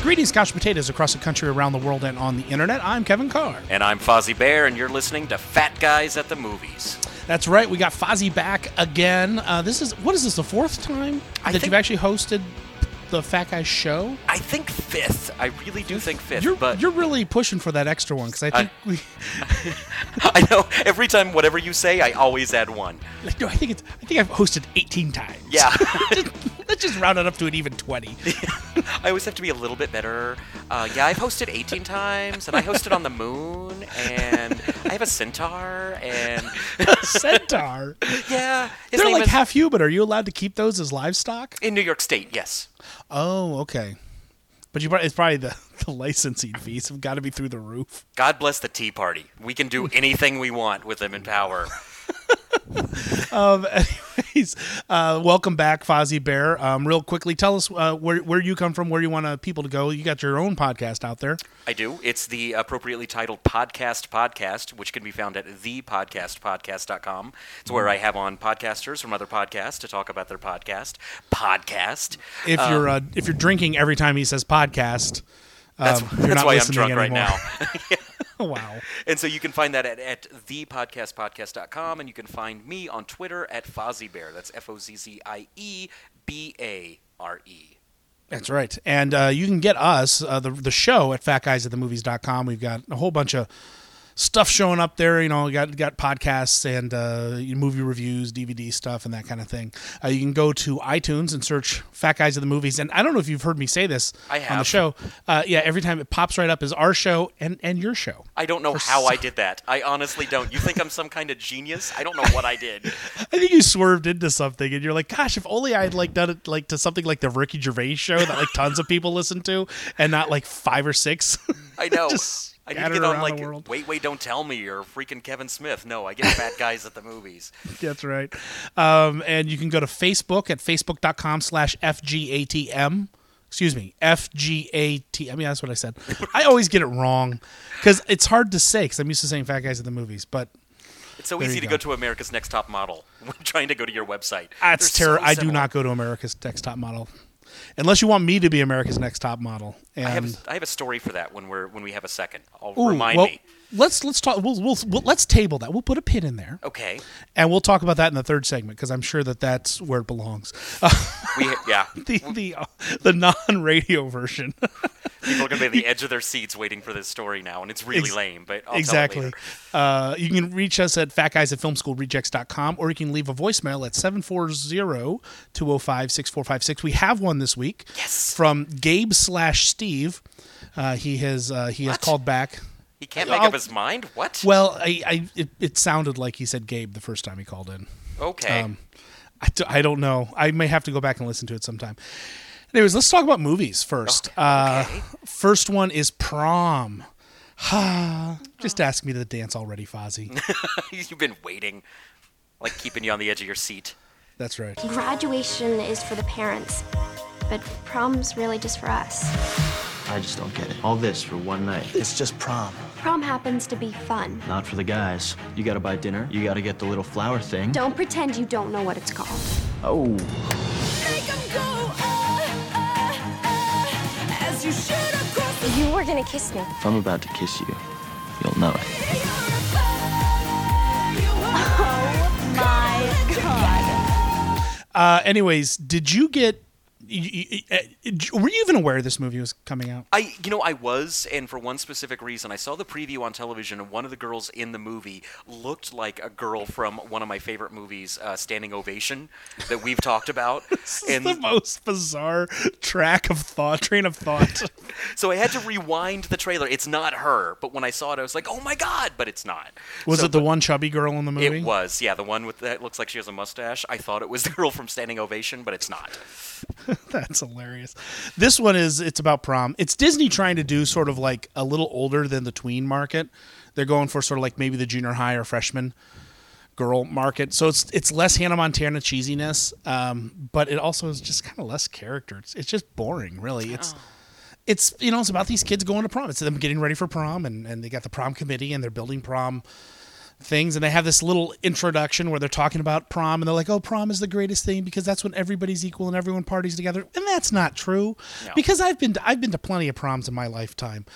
Greetings, couch potatoes across the country, around the world, and on the internet. I'm Kevin Carr. And I'm Fozzie Bear, and you're listening to Fat Guys at the Movies. That's right. We got Fozzie back again. What is this, the fourth time that you've actually hosted the Fat Guys show? I think fifth. I really do think fifth. You're really pushing for that extra one, because I think I know. Every time, whatever you say, I always add one. No, I think I've hosted 18 times. Yeah. Let's just round it up to an even 20. I always have to be a little bit better. I've hosted 18 times, and I hosted on the moon, and I have a centaur, and... Centaur? Yeah. They're like half human. Are you allowed to keep those as livestock? In New York State, yes. Oh, okay. But it's probably the licensing fees have got to be through the roof. God bless the Tea Party. We can do anything we want with them in power. Anyways, welcome back, Fozzie Bear. Real quickly, tell us where you come from, where you want people to go. You got your own podcast out there. I do. It's the appropriately titled Podcast, which can be found at thepodcastpodcast.com. It's where I have on podcasters from other podcasts to talk about their podcast. If you're drinking every time he says podcast, that's why I'm drunk right now. Wow. And so you can find that at thepodcastpodcast.com, and you can find me on Twitter at Fozzie Bear. That's FOZZIEBARE. That's right. And you can get us, the show, at fatguysatthemovies.com. We've got a whole bunch of stuff showing up there. You know, we got podcasts and movie reviews, DVD stuff, and that kind of thing. You can go to iTunes and search Fat Guys at the Movies. And I don't know if you've heard me say this on the show. Every time it pops right up as our show and your show. I don't know how I did that. I honestly don't. You think I'm some kind of genius? I don't know what I did. I think you swerved into something, and you're like, gosh, if only I had done it to something like the Ricky Gervais show that tons of people listen to, and not 5 or 6. I know. I need to get on Wait, Don't Tell Me or freaking Kevin Smith. No, I get Fat Guys at the Movies. That's right. And you can go to Facebook at facebook.com/FGATM. Excuse me, FGAT. I mean, that's what I said. I always get it wrong because it's hard to say because I'm used to saying Fat Guys at the Movies, but... It's so easy to go to America's Next Top Model when trying to go to your website. That's terrible. I do not go to America's Next Top Model. Unless you want me to be America's Next Top Model. And I have a story for that when we have a second. Remind me. Let's talk. Let's table that. We'll put a pin in there. Okay. And we'll talk about that in the third segment because I'm sure that's where it belongs. The non-radio version. People are going to be at the edge of their seats waiting for this story now, and it's really lame, but I'll tell it later. You can reach us at fatguys@filmschoolrejects.com, or you can leave a voicemail at 740-205-6456. We have one this week from Gabe/Steve. He has called back. He can't make up his mind? What? Well, it sounded like he said Gabe the first time he called in. Okay. I don't know. I may have to go back and listen to it sometime. Anyways, let's talk about movies first. Okay. First one is Prom. Just ask me to dance already, Fozzie. You've been waiting, keeping you on the edge of your seat. That's right. Graduation is for the parents, but prom's really just for us. I just don't get it. All this for one night. It's just prom. Prom happens to be fun. Not for the guys. You gotta buy dinner. You gotta get the little flower thing. Don't pretend you don't know what it's called. Oh. Make 'em go, as you should across. You were gonna kiss me. If I'm about to kiss you, you'll know it. Oh my God. Anyways, did you get... were you even aware this movie was coming out? I was, and for one specific reason. I saw the preview on television, and one of the girls in the movie looked like a girl from one of my favorite movies, Standing Ovation, that we've talked about. This is the most bizarre train of thought. So I had to rewind the trailer. It's not her, but when I saw it, I was like, oh my God, but it's not. Was it the one chubby girl in the movie? It was, yeah, the one that looks like she has a mustache. I thought it was the girl from Standing Ovation, but it's not. That's hilarious. This one it's about prom. It's Disney trying to do sort of a little older than the tween market. They're going for sort of maybe the junior high or freshman girl market. So it's less Hannah Montana cheesiness, but it also is just kind of less character. It's just boring, really. It's about these kids going to prom. It's them getting ready for prom, and they got the prom committee, and they're building prom things, and they have this little introduction where they're talking about prom, and they're like, "Oh, prom is the greatest thing because that's when everybody's equal and everyone parties together," and that's not true. No. Because I've been to plenty of proms in my lifetime,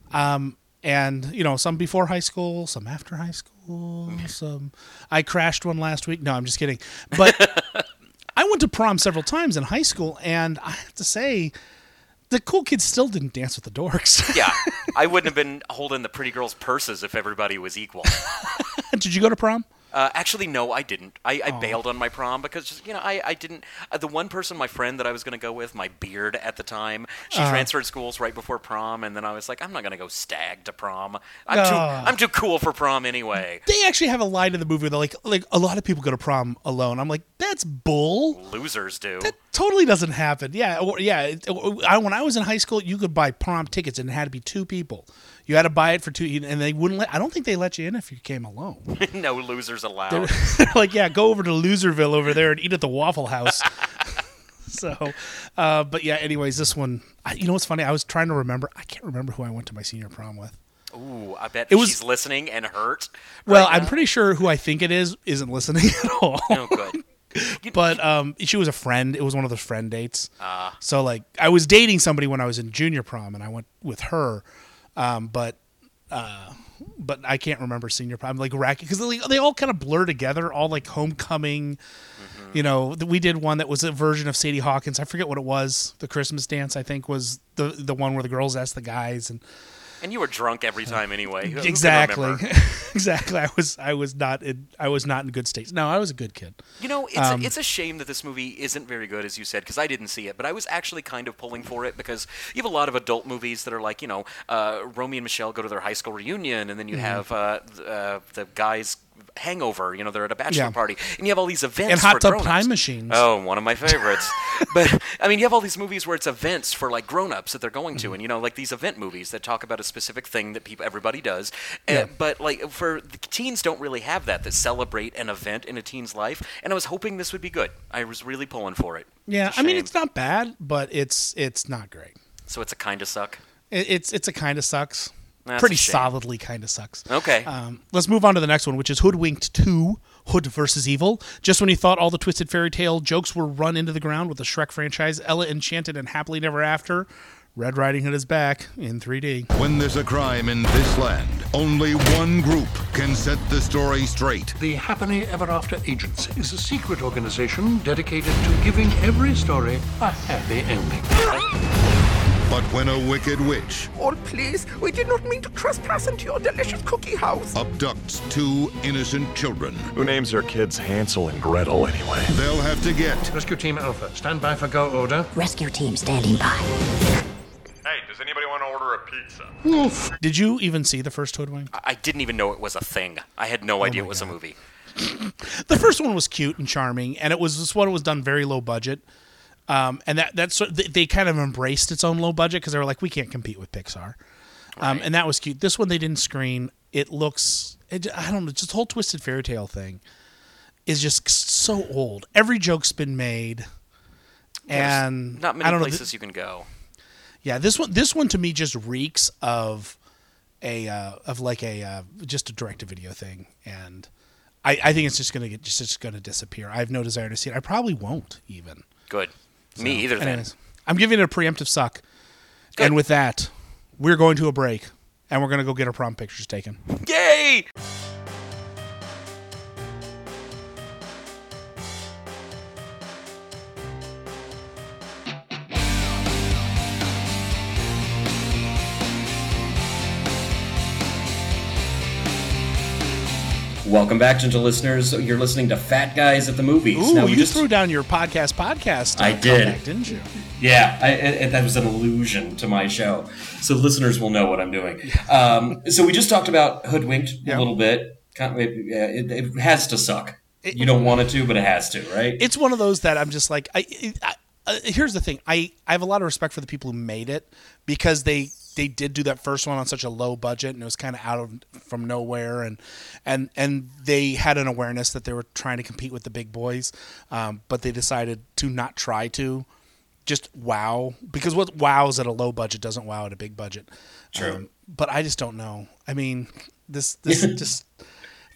and some before high school, some after high school, some. I crashed one last week. No, I'm just kidding, but I went to prom several times in high school, and I have to say, the cool kids still didn't dance with the dorks. Yeah, I wouldn't have been holding the pretty girls' purses if everybody was equal. Did you go to prom? Actually, no, I didn't. I bailed on my prom because I didn't. The one person, my friend that I was going to go with, my beard at the time, she transferred schools right before prom, and then I was like, I'm not going to go stag to prom. I'm too cool for prom anyway. They actually have a line in the movie where they're like a lot of people go to prom alone. I'm like, that's bull. Losers do. That totally doesn't happen. Yeah. When I was in high school, you could buy prom tickets, and it had to be 2 people. You had to buy it for 2, and they wouldn't let. I don't think they let you in if you came alone. No losers allowed. They're like, yeah, go over to Loserville over there and eat at the Waffle House. So, but yeah. Anyways, this one. You know what's funny? I was trying to remember. I can't remember who I went to my senior prom with. Ooh, I bet It was- she's listening and hurt. Well, right I'm now. pretty sure who I think it is isn't listening at all. Oh, good. But she was a friend. It was one of those friend dates. So like, I was dating somebody when I was in junior prom, and I went with her. But I can't remember senior prom, like racket, because they all kind of blur together. All like homecoming. We did one that was a version of Sadie Hawkins. I forget what it was. The Christmas dance, I think, was the one where the girls asked the guys, And you were drunk every time anyway. Who can exactly. remember? Exactly. I was not in good states. No, I was a good kid. It's a shame that this movie isn't very good, as you said, because I didn't see it, but I was actually kind of pulling for it because you have a lot of adult movies that are like, Romeo and Michelle go to their high school reunion, and then you have the guys hangover, they're at a bachelor party, and you have all these events And for Hot Tub grown-ups. Time Machines. Oh, one of my favorites. But I mean, you have all these movies where it's events for like grown-ups that they're going to, and like these event movies that talk about a specific thing that everybody does. But like for the teens, don't really have that celebrate an event in a teen's life. And I was hoping this would be good. I was really pulling for it. Yeah, It's a I mean, shame. it's not bad, but it's not great. So it's a kind of suck. It's a kind of sucks. That's Pretty a shame. solidly kind of sucks. Okay. Let's move on to the next one, which is Hoodwinked 2, Hood versus Evil. Just when you thought all the Twisted Fairy Tale jokes were run into the ground with the Shrek franchise, Ella Enchanted and Happily Never After, Red Riding Hood is back in 3D. When there's a crime in this land, only one group can set the story straight. The Happily Ever After Agency is a secret organization dedicated to giving every story a happy ending. But when a wicked witch Oh, please, we did not mean to trespass into your delicious cookie house. abducts 2 innocent children, Who names their kids Hansel and Gretel anyway? they'll have to get Rescue Team Alpha, stand by for go order. Rescue team standing by. Hey, does anybody want to order a pizza? Did you even see the first Hoodwinked? I didn't even know it was a thing. I had no idea it was a movie. The first one was cute and charming, and it was this one was done very low budget. And they kind of embraced its own low budget because they were like, we can't compete with Pixar. And that was cute. This one they didn't screen. It looks, I don't know, just the whole Twisted Fairy Tale thing is just so old. Every joke's been made. And Not I many don't places you can go. Yeah, this one to me just reeks of just a direct-to-video thing, and I think it's just gonna disappear. I have no desire to see it. I probably won't even. Good. Me either, then. Anyways, I'm giving it a preemptive suck. Good. And with that, we're going to a break, and we're going to go get our prom pictures taken. Yay! Welcome back, gentle listeners. You're listening to Fat Guys at the Movies. Ooh, Now, you threw down your podcast I did. comeback, didn't you? Yeah, that was an allusion to my show. So listeners will know what I'm doing. So we just talked about Hoodwinked a little bit. It has to suck. You don't want it to, but it has to, right? It's one of those that I'm just like, here's the thing. I have a lot of respect for the people who made it because they did do that first one on such a low budget, and it was kind of from nowhere, and they had an awareness that they were trying to compete with the big boys, but they decided to not try to, just wow, because what wows at a low budget doesn't wow at a big budget. True. But I just don't know. I mean, this just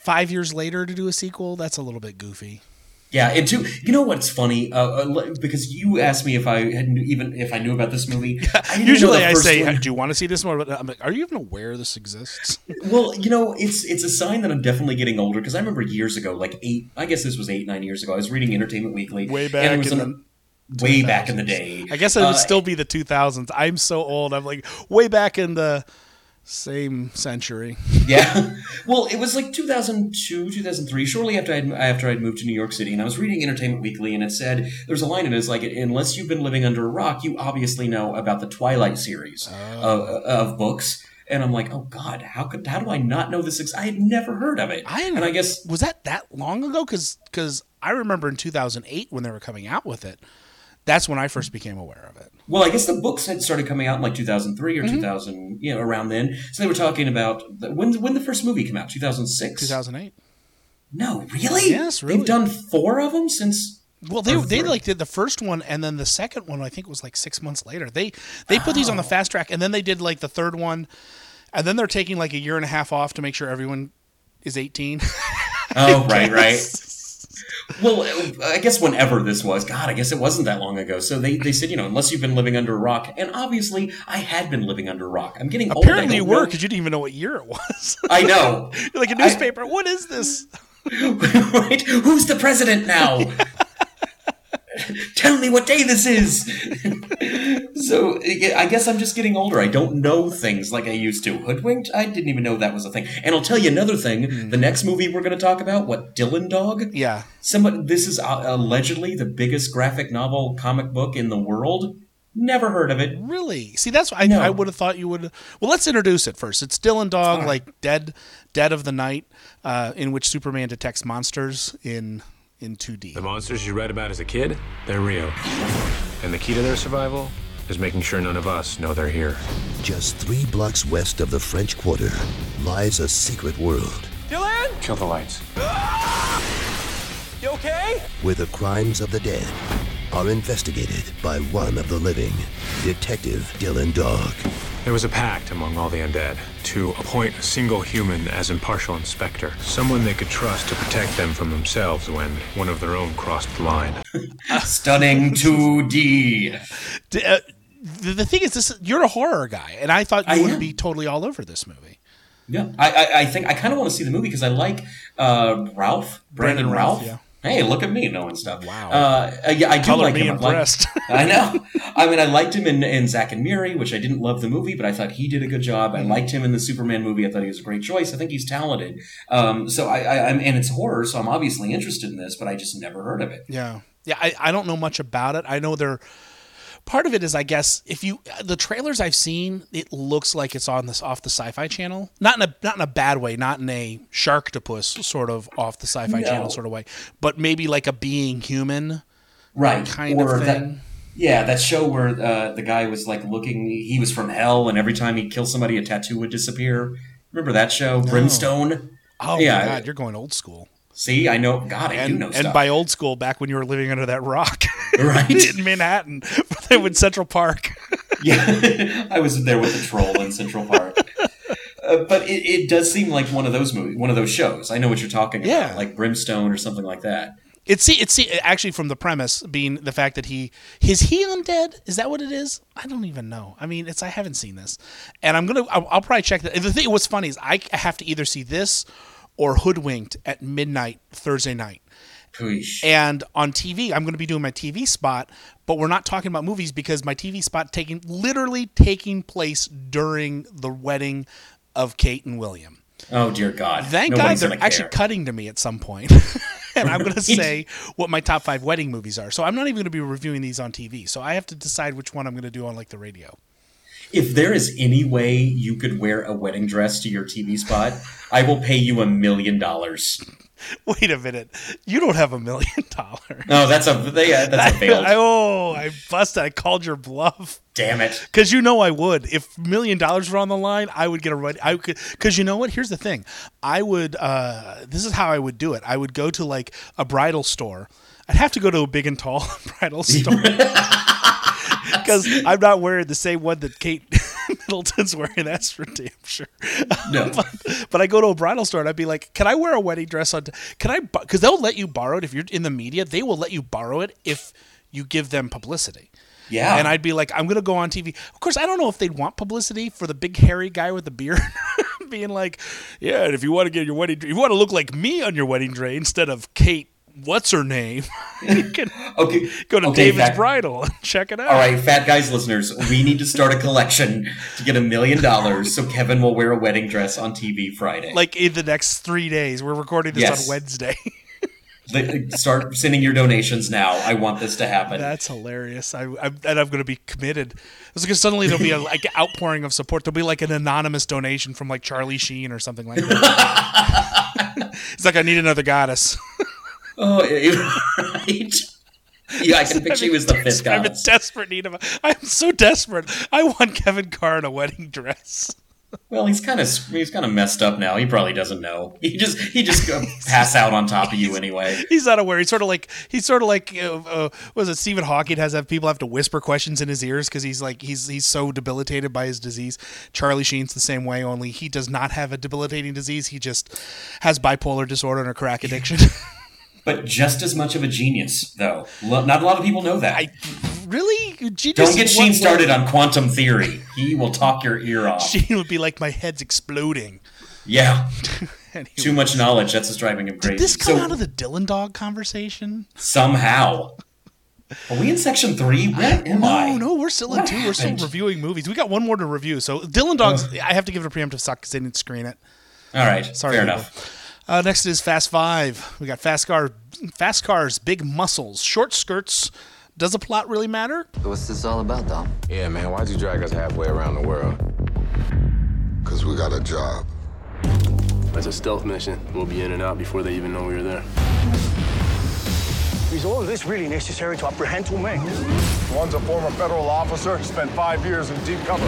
5 years later to do a sequel, that's a little bit goofy. Yeah, and too, you know what's funny? Because you asked me if I knew about this movie. Usually I say, "Do you want to see this more?" But I'm like, "Are you even aware this exists?" Well, it's a sign that I'm definitely getting older because I remember years ago, like 9 years ago, I was reading Entertainment Weekly, way back back in the day. I guess it would still be the 2000s. I'm so old. I'm like way back in the same century. Yeah. Well, it was like 2002, 2003, shortly after I'd moved to New York City, and I was reading Entertainment Weekly, and it said, there's a line in it, it's like, unless you've been living under a rock, you obviously know about the Twilight series of books. And I'm like, oh God, how do I not know this? I had never heard of it. And I guess, was that long ago? Because I remember in 2008 when they were coming out with it. That's when I first became aware of it. Well, I guess the books had started coming out in like 2003 or 2000, around then. So they were talking about when the first movie came out, 2006? 2008. No, really? Yes, really. They've done 4 of them since. Well, they did the first one, and then the second one I think was like 6 months later. They put these on the fast track, and then they did like the third one, and then they're taking like a year and a half off to make sure everyone is 18. Oh, right. Well, I guess whenever this was, God, I guess it wasn't that long ago. So they said, unless you've been living under a rock. And obviously, I had been living under a rock. I'm getting old. Apparently you were, because you didn't even know what year it was. I know. You're like a newspaper. What is this? Right? Who's the president now? Tell me what day this is. So I guess I'm just getting older. I don't know things like I used to. Hoodwinked? I didn't even know that was a thing. And I'll tell you another thing. The next movie we're going to talk about, Dylan Dog? Yeah. This is allegedly the biggest graphic novel comic book in the world. Never heard of it. Really? See, that's what I would have thought you would. Well, let's introduce it first. It's Dylan Dog, like Dead of the Night, in which Superman detects monsters in 2D. The monsters you read about as a kid, they're real. And the key to their survival is making sure none of us know they're here. Just 3 blocks west of the French Quarter lies a secret world. Dylan! Kill the lights. You okay? Where the crimes of the dead are investigated by one of the living, Detective Dylan Dog. There was a pact among all the undead to appoint a single human as impartial inspector, someone they could trust to protect them from themselves when one of their own crossed the line. Stunning 2D. The thing is, you're a horror guy, and I thought you would be totally all over this movie. Yeah, I think I kind of want to see the movie because I like Brandon Ralph. Yeah. Hey, look at me knowing stuff. Wow. Yeah, I do Color like me him. impressed. I know. I mean, I liked him in Zack and Miri, which I didn't love the movie, but I thought he did a good job. I liked him in the Superman movie. I thought he was a great choice. I think he's talented. So I'm and it's horror, so I'm obviously interested in this, but I just never heard of it. Yeah. I don't know much about it. I know part of it is, I guess, the trailers I've seen, it looks like it's off the Sci-Fi Channel. Not in a bad way, not in a Sharktopus sort of off the Sci-Fi Channel sort of way, but maybe like a Being Human kind of thing. That show where the guy was like he was from hell, and every time he'd kill somebody, a tattoo would disappear. Remember that show, No. Brimstone? Oh my God, you're going old school. See, I know. God, I do know stuff. And by old school, back when you were living under that rock, right in Manhattan, with Central Park. Yeah, I was there with the troll in Central Park. But it does seem like one of those shows. I know what you're talking about, like Brimstone or something like that. It's actually from the premise being the fact that is he undead? Is that what it is? I don't even know. I mean, I haven't seen this, and I'll probably check that. The thing, what's funny is I have to either see this or Hoodwinked at midnight Thursday night. And on TV, I'm going to be doing my TV spot, but we're not talking about movies because my TV spot literally taking place during the wedding of Kate and William. Oh, dear God. Thank God they're actually cutting to me at some point. And I'm going to say what my top 5 wedding movies are. So I'm not even going to be reviewing these on TV. So I have to decide which one I'm going to do on the radio. If there is any way you could wear a wedding dress to your TV spot, I will pay you $1 million. Wait a minute. You don't have $1 million. No, that's a failed. I busted. I called your bluff. Damn it. Because I would. If $1 million were on the line, I would get a run. Because you know what? Here's the thing. I would, this is how I would do it. I would go to a bridal store. I'd have to go to a big and tall bridal store. Because I'm not wearing the same one that Kate Middleton's wearing, that's for damn sure. No. But I go to a bridal store and I'd be like, can I wear a wedding dress on? Because they'll let you borrow it if you're in the media. They will let you borrow it if you give them publicity. Yeah. And I'd be like, I'm going to go on TV. Of course, I don't know if they'd want publicity for the big hairy guy with the beard being like, yeah, and if you want to get your wedding, if you want to look like me on your wedding day instead of Kate, what's her name? You can go to David's Bridal and check it out. All right, Fat Guys listeners, we need to start a collection to get $1 million so Kevin will wear a wedding dress on TV Friday. Like in the next 3 days. We're recording this on Wednesday. Start sending your donations now. I want this to happen. That's hilarious. I'm going to be committed. It's because suddenly there'll be a like outpouring of support. There'll be like an anonymous donation from like Charlie Sheen or something like that. It's like, I need another goddess. Oh, right. Yeah, I can picture you as the fifth goddess. I'm in desperate need of I'm so desperate. I want Kevin Carr in a wedding dress. Well, he's kind of messed up now. He probably doesn't know. He just pass out on top of you anyway. He's not aware. He's sort of like was it Stephen Hawking people have to whisper questions in his ears because he's so debilitated by his disease. Charlie Sheen's the same way, only he does not have a debilitating disease. He just has bipolar disorder and a crack addiction. But just as much of a genius, though. Not a lot of people know that. Really? Don't get Sheen started on quantum theory. He will talk your ear off. Sheen would be like, my head's exploding. Yeah. Anyway. Too much knowledge. That's what's driving him crazy. Did this come out of the Dylan Dog conversation? Somehow. Are we in section 3? Where am I? No, we're still in 2. We're still reviewing movies. We got one more to review. So Dylan Dogs, I have to give it a preemptive suck because they didn't screen it. All right. Sorry, fair people. enough. Next is Fast 5. We got Fast Cars, Big Muscles, Short Skirts. Does the plot really matter? What's this all about, Dom? Yeah, man, why'd you drag us halfway around the world? Because we got a job. It's a stealth mission. We'll be in and out before they even know we were there. Is all of this really necessary to apprehend two men? One's a former federal officer, spent 5 years in deep cover.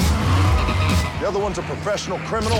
The other one's a professional criminal.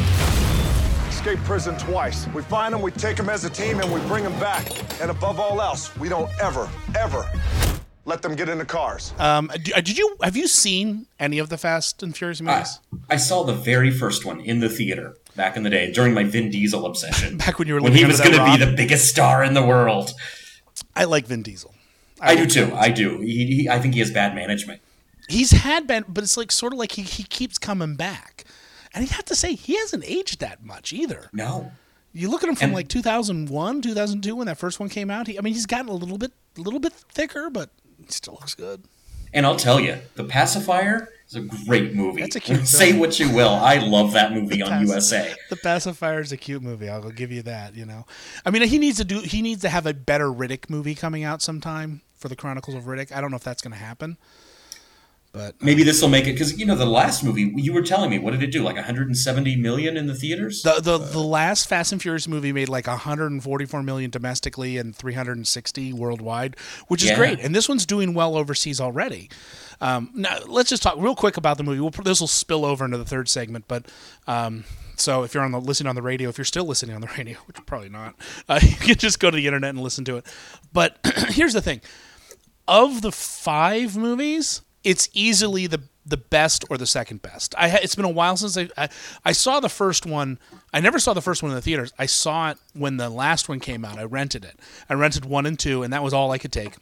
Escaped prison twice. We find them, we take them as a team, and we bring them back. And above all else, we don't ever let them get in the cars. Have you seen any of the Fast and Furious movies? I saw the very first one in the theater back in the day during my Vin Diesel obsession. Back when you were when he was going to be the biggest star in the world. I like Vin Diesel. I do too. I do. I think he has bad management. He's had bad, but it's like sort of like he keeps coming back. And you have to say, he hasn't aged that much either. No. You look at him from like 2001, 2002 when that first one came out. He's gotten a little bit thicker, but he still looks good. And I'll tell you, The Pacifier is a great movie. That's a cute film. Say what you will. I love that movie on USA. The Pacifier is a cute movie. I'll give you that, you know. I mean, he needs to have a better Riddick movie coming out sometime for the Chronicles of Riddick. I don't know if that's going to happen. But maybe this will make it, because the last movie you were telling me, what did it do? Like 170 million in the theaters? The last Fast and Furious movie made like 144 million domestically and 360 worldwide, which is great. And this one's doing well overseas already. Now let's just talk real quick about the movie. This will spill over into the third segment, but so if you're listening on the radio, if you're still listening on the radio, which probably not, you can just go to the internet and listen to it. But here's the thing: of the 5 movies, it's easily the best or the second best. It's been a while since I saw the first one. I never saw the first one in the theaters. I saw it when the last one came out. I rented it. I rented 1 and 2, and that was all I could take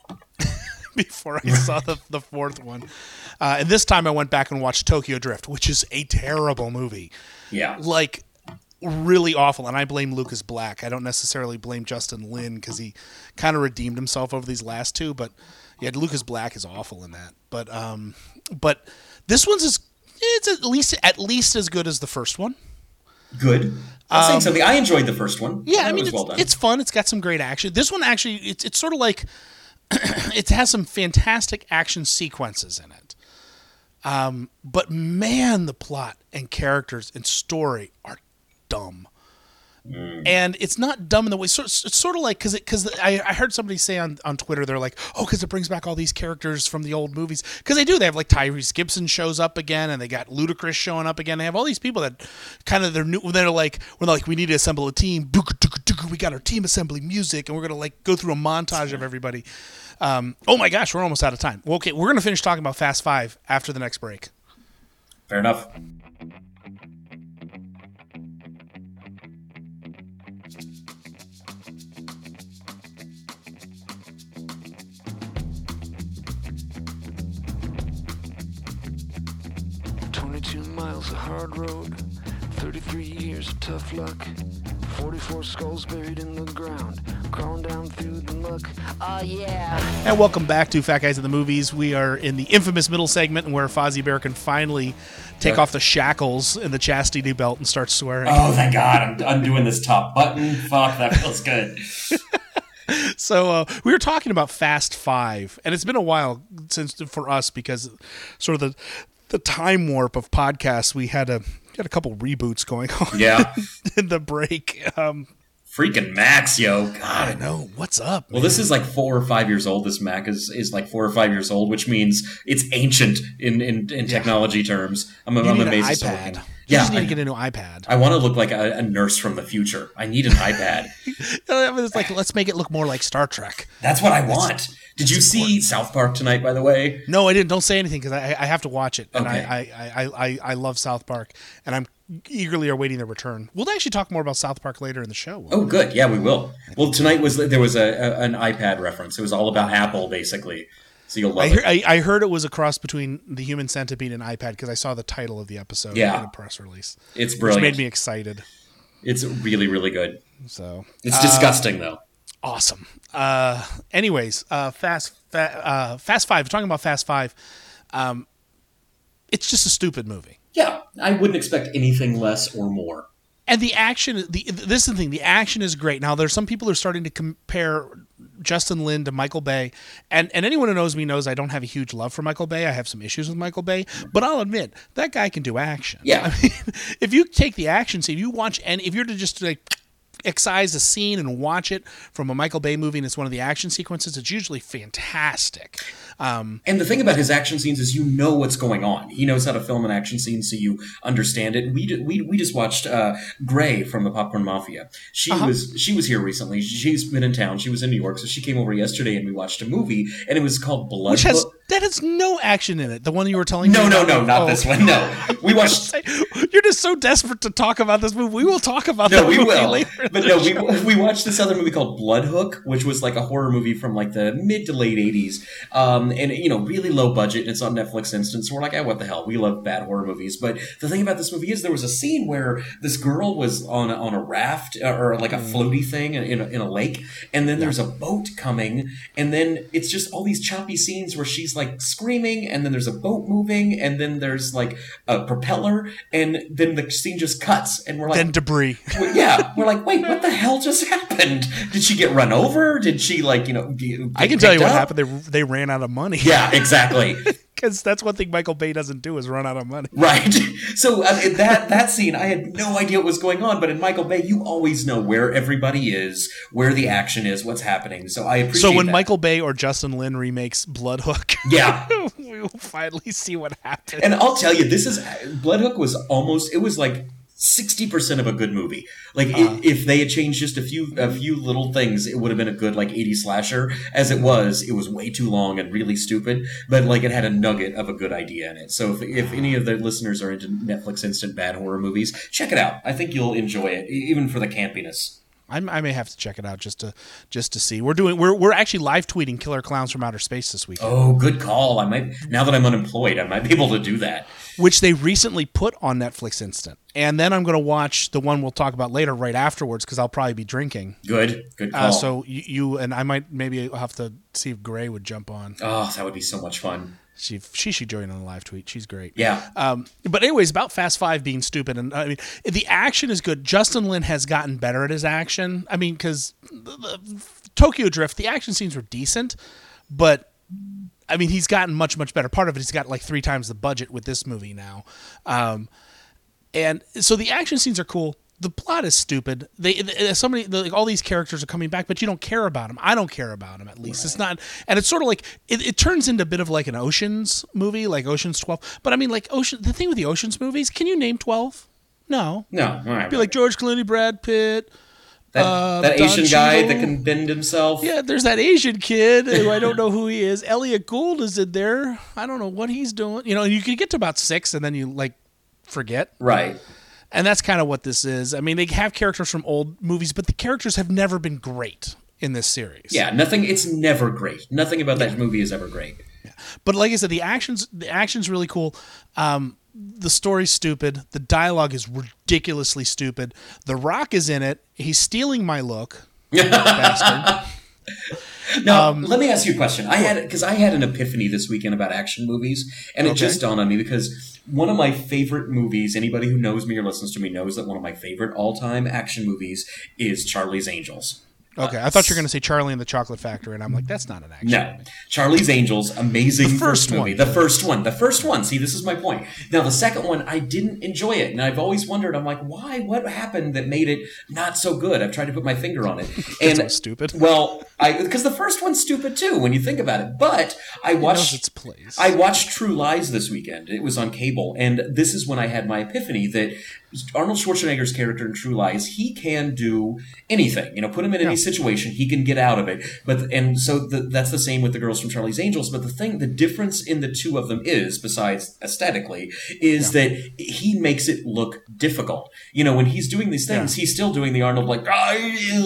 before I saw the fourth one. And this time I went back and watched Tokyo Drift, which is a terrible movie. Yeah. Like, really awful. And I blame Lucas Black. I don't necessarily blame Justin Lin because he kind of redeemed himself over these last 2, but yeah, Lucas Black is awful in that. But this one's it's at least as good as the first one. Good. I'm saying something. I enjoyed the first one. Yeah, I mean, it's fun. It's got some great action. This one actually, it's sort of like it has some fantastic action sequences in it. But man, the plot and characters and story are dumb. And it's not dumb in the way. So it's sort of like because I heard somebody say on Twitter, they're like, oh, because it brings back all these characters from the old movies. Because they do. They have like Tyrese Gibson shows up again, and they got Ludacris showing up again. They have all these people that kind of they're like we need to assemble a team. We got our team assembly music, and we're gonna like go through a montage of everybody. Oh my gosh, we're almost out of time. Well, okay, we're gonna finish talking about Fast 5 after the next break. Fair enough. Miles of hard road, 33 years of tough luck, 44 skulls buried in the ground, crawling down through the muck. Oh yeah. And welcome back to Fat Guys at the Movies. We are in the infamous middle segment where Fozzie Bear can finally take off the shackles and the chastity belt and start swearing. Oh, thank God. I'm undoing this top button. Fuck, that feels good. So we were talking about Fast Five, and it's been a while since for us because sort of the time warp of podcasts. We had a couple reboots going on. Yeah, in the break. Freaking Macs, yo! God, I know what's up. Well, this is like 4 or 5 years old. This Mac is like 4 or 5 years old, which means it's ancient in technology terms. I'm amazed. iPad. You just need to get a new iPad. I want to look like a nurse from the future. I need an iPad. It's like, let's make it look more like Star Trek. That's what I want. Did you see South Park tonight, by the way? No, I didn't. Don't say anything because I have to watch it. And okay. I love South Park, and I'm eagerly awaiting their return. We'll actually talk more about South Park later in the show. Oh, good. Yeah, we will. Well, tonight there was an iPad reference. It was all about Apple, basically. So you'll love it. I heard it was a cross between the Human Centipede and iPad because I saw the title of the episode in a press release. It's brilliant. Which made me excited. It's really, really good. So it's disgusting, though. Awesome. Anyways, Fast Five. We're talking about Fast Five. It's just a stupid movie. Yeah, I wouldn't expect anything less or more. And the action, this is the thing, the action is great. Now, there's some people who are starting to compare Justin Lin to Michael Bay. And anyone who knows me knows I don't have a huge love for Michael Bay. I have some issues with Michael Bay. But I'll admit, that guy can do action. Yeah. I mean, if you take the action scene, you watch, and if you're to just like excise a scene and watch it from a Michael Bay movie and it's one of the action sequences, it's usually fantastic. And the thing about his action scenes is you know what's going on. He knows how to film an action scene so you understand it. We just watched Gray from the Popcorn Mafia. She was here recently. She's been in town. She was in New York, so she came over yesterday and we watched a movie, and it was called Blood Hook. That has no action in it. The one you were telling me about? No, not this one. No. We watched... You're just so desperate to talk about this movie. We will talk about that movie later. But no, we watched this other movie called Blood Hook, which was like a horror movie from like the mid to late 80s. And, you know, really low budget. And it's on Netflix Instant. So we're like, what the hell? We love bad horror movies. But the thing about this movie is there was a scene where this girl was on a raft or like a floaty thing in a lake. And then there's a boat coming. And then it's just all these choppy scenes where she's like screaming. And then there's a boat moving. And then there's like a propeller. And then the scene just cuts. And we're like... Then debris. Yeah. We're like, wait, what the hell just happened? Did she get run over? Did she like, I can tell you what happened. They ran out of money. Yeah, exactly. Because that's one thing Michael Bay doesn't do is run out of money. Right. So that scene, I had no idea what was going on. But in Michael Bay, you always know where everybody is, where the action is, what's happening. So I appreciate So when that. Michael Bay or Justin Lin remakes Blood Hook, yeah, we will finally see what happens. And I'll tell you, Blood Hook was like 60% of a good movie. Like if they had changed just a few little things, it would have been a good like 80s slasher. As it was way too long and really stupid, but like it had a nugget of a good idea in it. So if any of the listeners are into Netflix Instant bad horror movies, check it out. I think you'll enjoy it, even for the campiness. I may have to check it out just to see. We're actually live tweeting Killer Clowns from Outer Space this weekend. Oh, good call. Now that I'm unemployed, I might be able to do that. Which they recently put on Netflix Instant. And then I'm going to watch the one we'll talk about later right afterwards because I'll probably be drinking. Good call. So you and I might maybe have to see if Gray would jump on. Oh, that would be so much fun. She should join on the live tweet. She's great. Yeah. But anyways, about Fast Five being stupid, and I mean the action is good. Justin Lin has gotten better at his action. I mean, because Tokyo Drift, the action scenes were decent, but I mean he's gotten much better. Part of it, he's got like 3 times the budget with this movie now, and so the action scenes are cool. The plot is stupid. All these characters are coming back, but you don't care about them. I don't care about them, at least. Right. It's not, and it's sort of like it turns into a bit of like an Ocean's movie, like Ocean's 12. But I mean, like the thing with the Ocean's movies, can you name 12? No. All right. It'd be like George Clooney, Brad Pitt, That Asian Don guy Cheadle. that can bend himself. Yeah, there's that Asian kid who I don't know who he is. Elliot Gould is in there. I don't know what he's doing. You know, you can get to about 6 and then you like forget. Right. And that's kind of what this is. I mean, they have characters from old movies, but the characters have never been great in this series. Yeah, nothing. It's never great. Nothing about that movie is ever great. Yeah. But like I said, the action's really cool. The story's stupid. The dialogue is ridiculously stupid. The Rock is in it. He's stealing my look. Bastard. Now, let me ask you a question. I had an epiphany this weekend about action movies, and it just dawned on me because one of my favorite movies, anybody who knows me or listens to me knows that one of my favorite all-time action movies is Charlie's Angels. Okay, I thought you were going to say Charlie and the Chocolate Factory, and I'm like, that's not an action movie. Charlie's Angels, amazing first movie. one. The first one. See, this is my point. Now, the second one, I didn't enjoy it, and I've always wondered, I'm like, why? What happened that made it not so good? I've tried to put my finger on it. And That's stupid. Well, because the first one's stupid too when you think about it. But I watched True Lies this weekend. It was on cable, and this is when I had my epiphany that Arnold Schwarzenegger's character in True Lies, he can do anything. You know, put him in any situation, he can get out of it. That's the same with the girls from Charlie's Angels. But the difference in the two of them is, besides aesthetically, is that he makes it look difficult. You know, when he's doing these things, he's still doing the Arnold like, you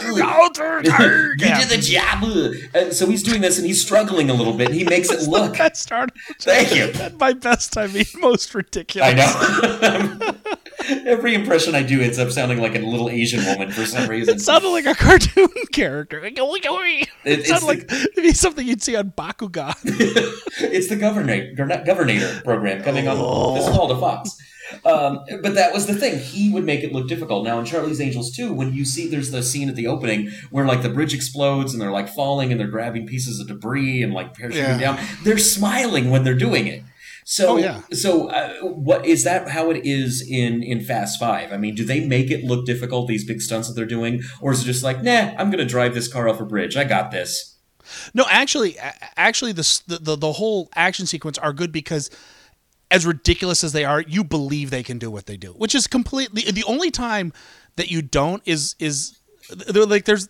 did the job. And so he's doing this and he's struggling a little bit. And he makes it look. Best Arnold. Thank you. At my best, I mean most ridiculous. I know. Every impression I do ends up sounding like a little Asian woman for some reason. It sounded like a cartoon character. It sounded like maybe something you'd see on Bakugan. It's the Governator program coming on this fall to Fox. But that was the thing. He would make it look difficult. Now in Charlie's Angels 2, when you see there's the scene at the opening where like the bridge explodes and they're like falling and they're grabbing pieces of debris and like parachuting down, they're smiling when they're doing it. So, what is that? How it is in Fast 5? I mean, do they make it look difficult, these big stunts that they're doing, or is it just like, nah, I'm going to drive this car off a bridge. I got this. No, actually, the whole action sequence are good because, as ridiculous as they are, you believe they can do what they do, which is completely the only time that you don't is. Like there's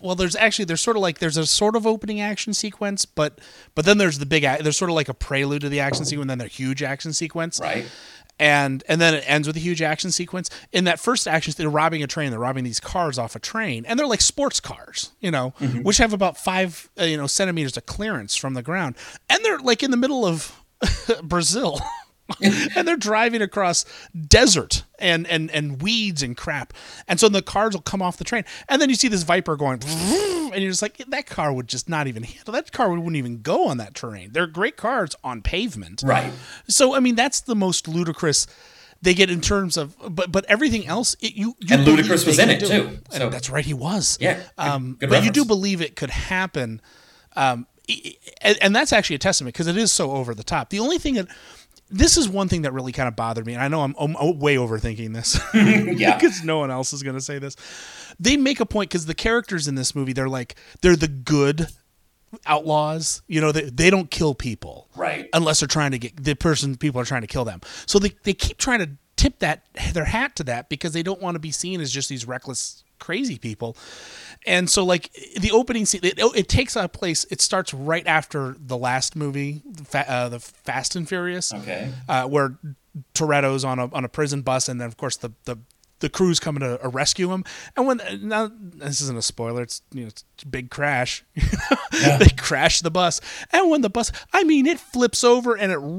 a sort of opening action sequence, but then there's the big there's sort of like a prelude to the action sequence, and then there's a huge action sequence, right? And then it ends with a huge action sequence. In that first action, they're robbing a train. They're robbing these cars off a train, and they're like sports cars, you know, which have about 5 centimeters of clearance from the ground, and they're like in the middle of Brazil. And they're driving across desert and weeds and crap. And so the cars will come off the train. And then you see this Viper going, and you're just like, that car would just not even handle. That car wouldn't even go on that terrain. They're great cars on pavement. Right. So, I mean, that's the most ludicrous they get in terms of, but everything else, you and Ludacris was in it too. So. That's right, he was. Yeah. Good but you do believe it could happen. And that's actually a testament because it is so over the top. The only thing that, this is one thing that really kind of bothered me, and I know I'm way overthinking this because no one else is going to say this. They make a point because the characters in this movie, they're the good outlaws. You know, they don't kill people, right? Unless they're trying to get people are trying to kill them. So they keep trying to tip their hat to that because they don't want to be seen as just these reckless, crazy people. And so, like, the opening scene, it takes a place. It starts right after the last movie, the Fast and Furious, where Toretto's on a prison bus, and then of course the crew's coming to rescue him. And now this isn't a spoiler, it's it's a big crash. They crash the bus, and when the bus, it flips over and it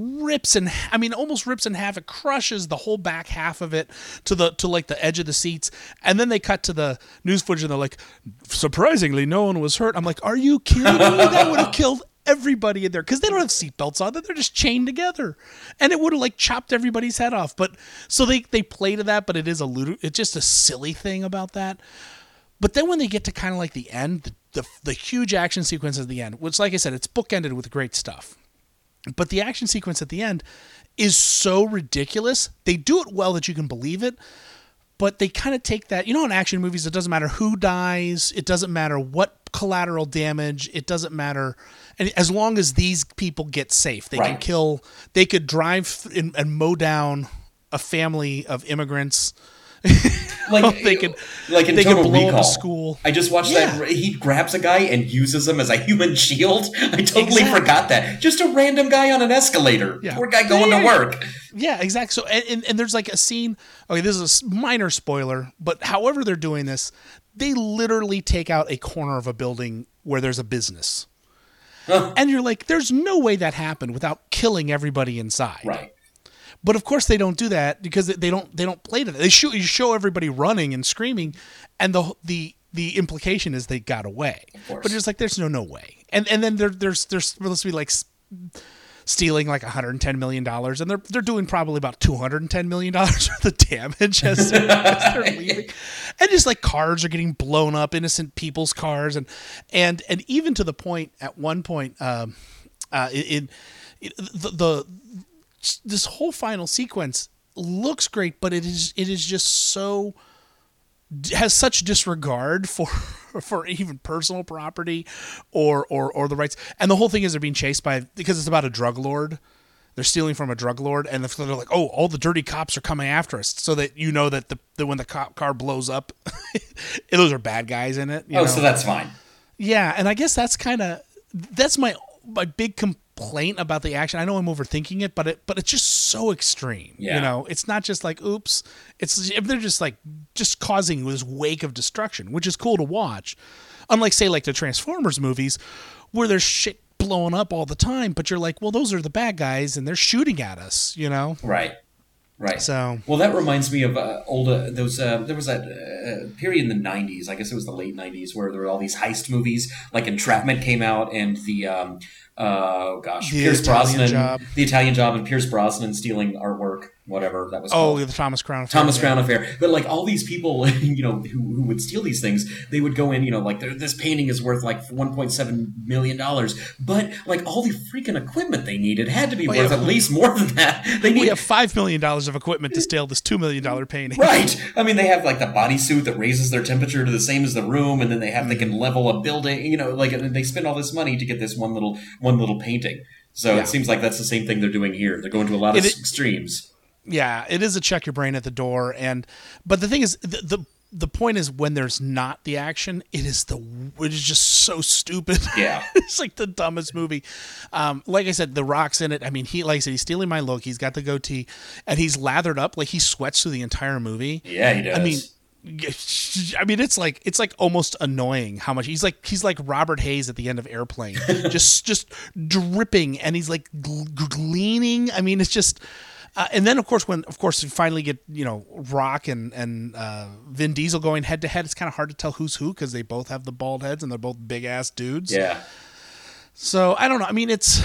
almost rips in half. It crushes the whole back half of it to like the edge of the seats. And then they cut to the news footage, and they're like, surprisingly, no one was hurt. I'm like, are you kidding me? That would have killed everybody in there because they don't have seatbelts on. They're just chained together, and it would have like chopped everybody's head off. But so they play to that, but it's just a silly thing about that. But then when they get to kind of like the end, the huge action sequence at the end, which, like I said, it's bookended with great stuff. But the action sequence at the end is so ridiculous. They do it well that you can believe it. But they kind of take that, in action movies, it doesn't matter who dies. It doesn't matter what collateral damage. It doesn't matter. And as long as these people get safe, they can they could drive and mow down a family of immigrants Like, they could in they Total could blow Recall, up a school. I just watched that. He grabs a guy and uses him as a human shield. I totally forgot that. Just a random guy on an escalator. Yeah. Poor guy going to work. Yeah, exactly. So, and there's like a scene. Okay, this is a minor spoiler, but however they're doing this, they literally take out a corner of a building where there's a business, and you're like, there's no way that happened without killing everybody inside. Right. But of course they don't do that because they don't play to that. They show everybody running and screaming, and the implication is they got away. But it's like there's no way. And then they're supposed to be like stealing like $110 million, and they're doing probably about $210 million worth of damage as they're leaving. And just like cars are getting blown up, innocent people's cars, and even to the point at one point this whole final sequence looks great, but it is just so has such disregard for even personal property or the rights. And the whole thing is they're being chased because it's about a drug lord. They're stealing from a drug lord, and they're like, oh, all the dirty cops are coming after us, so that you know that when the cop car blows up, those are bad guys in it. You know? So that's fine. Yeah, and I guess that's my big complaint about the action. I know I'm overthinking it, but it's just so extreme. Yeah. You know, it's not just like, oops. They're just like causing this wake of destruction, which is cool to watch. Unlike, say, like the Transformers movies, where there's shit blowing up all the time, but you're like, well, those are the bad guys, and they're shooting at us. You know. Right. So, well, that reminds me of there was that period in the 90s, I guess it was the late 90s, where there were all these heist movies, like Entrapment came out, and the Pierce Brosnan, The Italian Job, and Pierce Brosnan stealing artwork, whatever that was called. The Thomas Crown Affair. Crown Affair. But like all these people, you know, who would steal these things, they would go in, you know, like this painting is worth like $1.7 million, but like all the freaking equipment they needed had to be worth at least more than that. We have $5 million of equipment to steal this $2 million painting. Right. I mean, they have like the bodysuit that raises their temperature to the same as the room, and then they can level a building, you know, like they spend all this money to get this one little painting. So it seems like that's the same thing they're doing here. They're going to a lot of extremes. Yeah, it is a check your brain at the door, but the thing is, the point is when there's not the action, it is just so stupid. Yeah, it's like the dumbest movie. Like I said, The Rock's in it. I mean, he's stealing my look. He's got the goatee, and he's lathered up like he sweats through the entire movie. Yeah, he does. I mean, it's like almost annoying how much he's like Robert Hayes at the end of Airplane, just dripping, and he's like gleaning. I mean, it's just. And then, of course, you finally get, you know, Rock and Vin Diesel going head to head, it's kind of hard to tell who's who because they both have the bald heads and they're both big ass dudes. Yeah. So I don't know. I mean, it's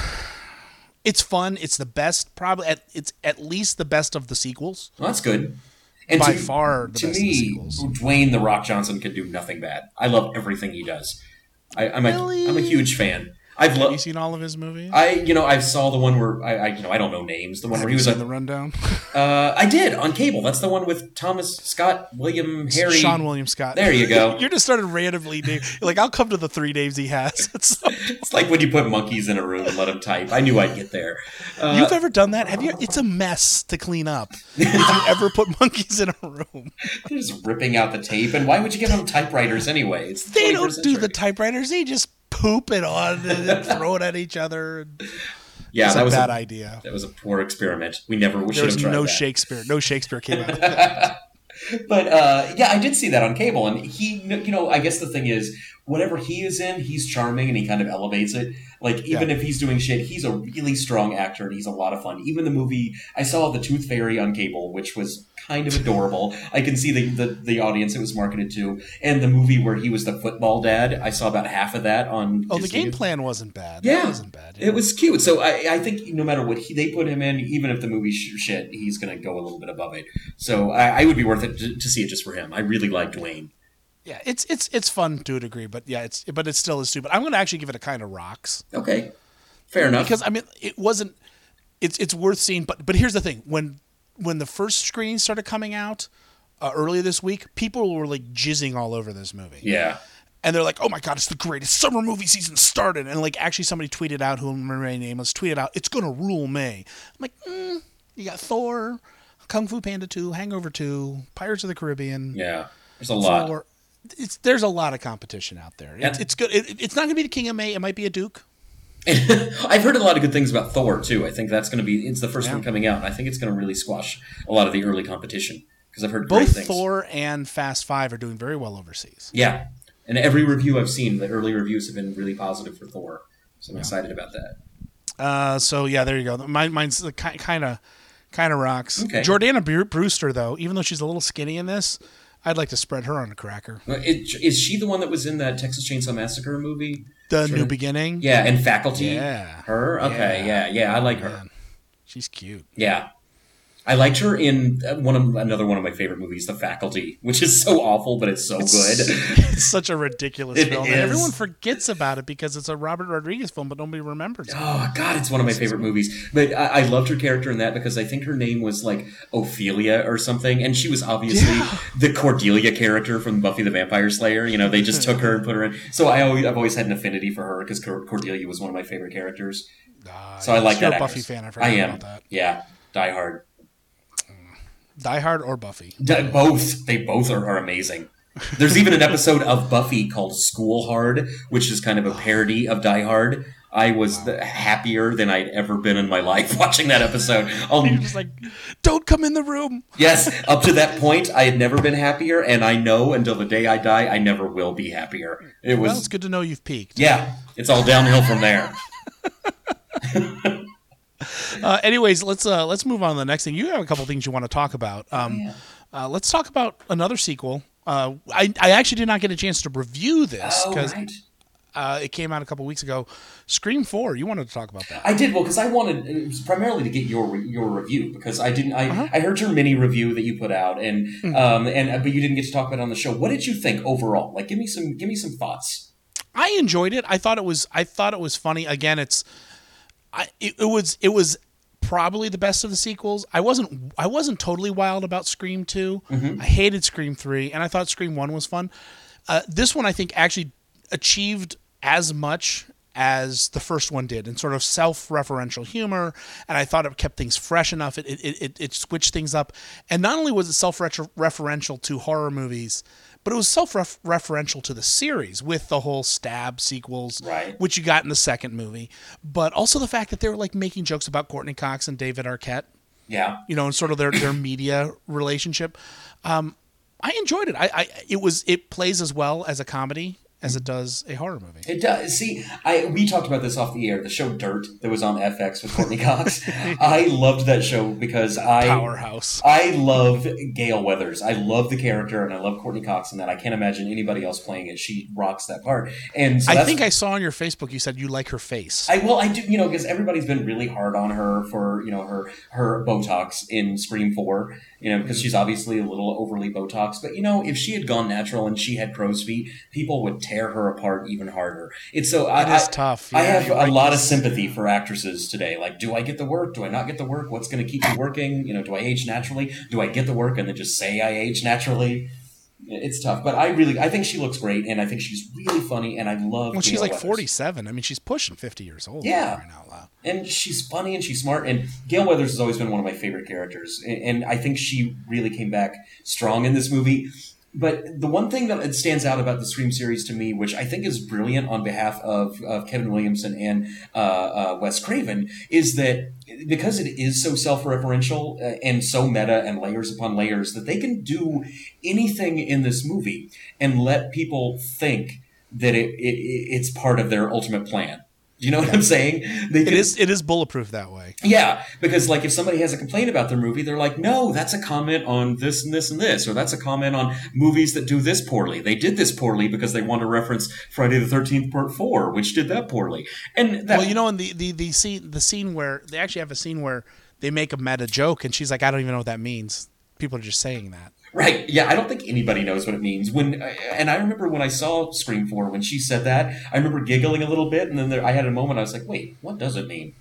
fun. It's the best. It's at least the best of the sequels. Well, that's good. And by far, the to best me, of the sequels. Dwayne The Rock Johnson can do nothing bad. I love everything he does. I'm a huge fan. Have you seen all of his movies? I saw the one where I don't know names. The one where he was in The Rundown. I did on cable. That's the one with Thomas Scott, Sean William Scott. There you go. You just started randomly. You're like, I'll come to the 3 names he has. It's like when you put monkeys in a room and let them type. I knew I'd get there. You've ever done that? Have you? It's a mess to clean up. If you ever put monkeys in a room, they're just ripping out the tape. And why would you give them typewriters anyway? They don't do the typewriters. They just poop it on and throw it at each other. Yeah, that was a bad idea. That was a poor experiment. We never should have tried no that. Shakespeare. No Shakespeare came out of that. But I did see that on cable, and he, you know, I guess the thing is, whatever he is in, he's charming and he kind of elevates it. Like, even if he's doing shit, he's a really strong actor and he's a lot of fun. Even the movie, I saw The Tooth Fairy on cable, which was kind of adorable. I can see the audience it was marketed to. And the movie where he was the football dad, I saw about half of that on Disney. The game plan wasn't bad. Yeah. That wasn't bad. It was cute. So I think no matter what they put him in, even if the movie's shit, he's going to go a little bit above it. So I would be worth it to see it just for him. I really like Dwayne. Yeah, it's fun to a degree, but yeah, it still is stupid. I'm going to actually give it a kind of rocks. Okay, fair enough. Because I mean, it wasn't. It's worth seeing, but here's the thing: when the first screenings started coming out earlier this week, people were like jizzing all over this movie. Yeah, and they're like, "Oh my god, it's the greatest summer movie season started!" And like, actually, somebody tweeted out, who my name was, tweeted out, "It's going to rule May." I'm like, you got Thor. Kung Fu Panda 2, Hangover 2, Pirates of the Caribbean. Yeah, there's a lot. There's a lot of competition out there. It's good. It's not going to be the King of May. It might be a Duke. I've heard a lot of good things about Thor too. I think that's going to be. It's the first one coming out, and I think it's going to really squash a lot of the early competition because I've heard great things. Both Thor and Fast 5 are doing very well overseas. Yeah, and every review I've seen, the early reviews have been really positive for Thor. So I'm excited about that. So yeah, there you go. Mine's kind of rocks. Okay. Jordana Brewster, though, even though she's a little skinny in this, I'd like to spread her on a cracker. Is she the one that was in that Texas Chainsaw Massacre movie? The New Beginning? Yeah, and Faculty? Yeah. Her? Okay, yeah, I like her. Man. She's cute. Yeah. I liked her in another one of my favorite movies, The Faculty, which is so awful, but it's so good. It's such a ridiculous film. Is. And everyone forgets about it because it's a Robert Rodriguez film, but nobody remembers it. Oh, God, it's one of my favorite movies. But I loved her character in that because I think her name was like Ophelia or something, and she was obviously the Cordelia character from Buffy the Vampire Slayer. You know, they just took her and put her in. So I've always had an affinity for her because Cordelia was one of my favorite characters. So I like that. You're a Buffy fan. I forgot about that. Yeah, Die Hard. Die Hard or Buffy? Both. They both are amazing. There's even an episode of Buffy called School Hard, which is kind of a parody of Die Hard. I was happier than I'd ever been in my life watching that episode. You're just like, don't come in the room. Yes, up to that point, I had never been happier, and I know until the day I die, I never will be happier. Well, it's good to know you've peaked. Yeah, it's all downhill from there. Anyways, let's move on to the next thing. You have a couple things you want to talk about. Let's talk about another sequel. I actually did not get a chance to review this because it came out a couple weeks ago. Scream 4. You wanted to talk about that. I did, because I wanted it was primarily to get your review because I didn't. I heard your mini review that you put out, and but you didn't get to talk about it on the show. What did you think overall? Like, give me some thoughts. I enjoyed it. I thought it was funny. Again, it was probably the best of the sequels. I wasn't totally wild about Scream 2. Mm-hmm. I hated Scream 3, and I thought Scream 1 was fun. This one I think actually achieved as much as the first one did in sort of self-referential humor, and I thought it kept things fresh enough. It switched things up, and not only was it self-referential to horror movies, but it was self-referential to the series with the whole Stab sequels, right, which you got in the second movie, but also the fact that they were like making jokes about Courtney Cox and David Arquette. Yeah, and sort of their media relationship. I enjoyed it. It plays as well as a comedy as it does a horror movie. It does. See, we talked about this off the air. The show Dirt that was on FX with Courtney Cox. I loved that show because Powerhouse. I love Gale Weathers. I love the character, and I love Courtney Cox in that. I can't imagine anybody else playing it. She rocks that part. And so I think I saw on your Facebook you said you like her face. I do, because everybody's been really hard on her for her Botox in Scream 4. Because she's obviously a little overly Botox. But, if she had gone natural and she had crow's feet, people would tear her apart even harder. It is tough. Yeah, I have a lot of sympathy for actresses today. Like, do I get the work? Do I not get the work? What's going to keep me working? Do I age naturally? Do I get the work and then just say I age naturally? It's tough, but I think she looks great, and I think she's really funny, and I love. Well, she's like 47. I mean, she's pushing 50 years old. Yeah, right out loud. And she's funny and she's smart. And Gale Weathers has always been one of my favorite characters, and I think she really came back strong in this movie. But the one thing that stands out about the Scream series to me, which I think is brilliant on behalf of Kevin Williamson and Wes Craven, is that because it is so self-referential and so meta and layers upon layers, that they can do anything in this movie and let people think that it's part of their ultimate plan. Do you know what I'm saying? It is bulletproof that way. Yeah, because if somebody has a complaint about their movie, they're like, no, that's a comment on this and this and this, or that's a comment on movies that do this poorly. They did this poorly because they want to reference Friday the 13th Part 4, which did that poorly. And that, in the scene where they actually have a scene where they make a meta joke, and she's like, I don't even know what that means. People are just saying that. Right. Yeah, I don't think anybody knows what it means. And I remember when I saw Scream 4, when she said that, I remember giggling a little bit, and then I had a moment I was like, wait, what does it mean?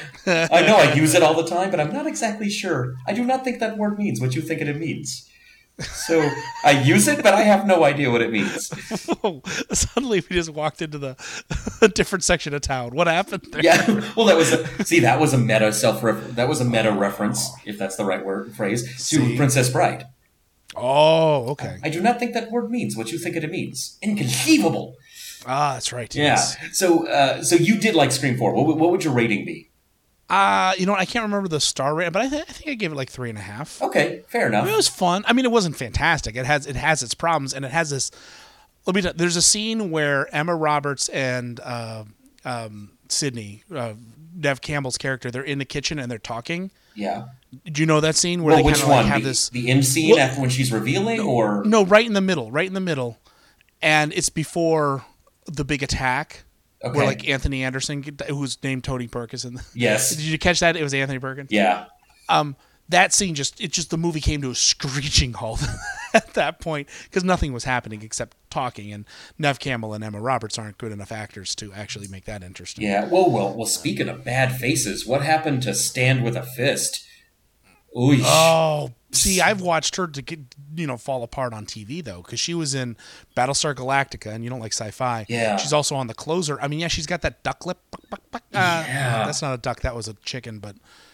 I know I use it all the time, but I'm not exactly sure. I do not think that word means what you think it means. So I use it, but I have no idea what it means. Suddenly we just walked into a different section of town. What happened there? Yeah, well, that was a meta reference, if that's the right phrase, to Princess Bride. Oh, okay. I do not think that word means what you think it means. Inconceivable. Ah, that's right. Yeah. Yes. So you did like Scream 4. What would your rating be? You know what? I can't remember the star rating, but I think I gave it like 3.5. Okay, fair enough. I mean, it was fun. I mean, it wasn't fantastic. It has its problems, and it has this. There's a scene where Emma Roberts and Sydney, Neve Campbell's character, they're in the kitchen and they're talking. Yeah. Do you know that scene where they which kind of one? have this the end scene after when she's revealing, or no, right in the middle, and it's before the big attack. Okay. Where like Anthony Anderson, who's named Tony Perkins, yes, did you catch that? It was Anthony Perkins. Yeah. That scene the movie came to a screeching halt at that point because nothing was happening except talking, and Neve Campbell and Emma Roberts aren't good enough actors to actually make that interesting. Yeah. Well. Speaking of bad faces, what happened to Stand with a Fist? Ooh. Oh, see, I've watched her fall apart on TV though, because she was in Battlestar Galactica, and you don't like sci-fi. Yeah. She's also on The Closer. I mean, yeah, she's got that duck lip. Yeah. That's not a duck. That was a chicken, but.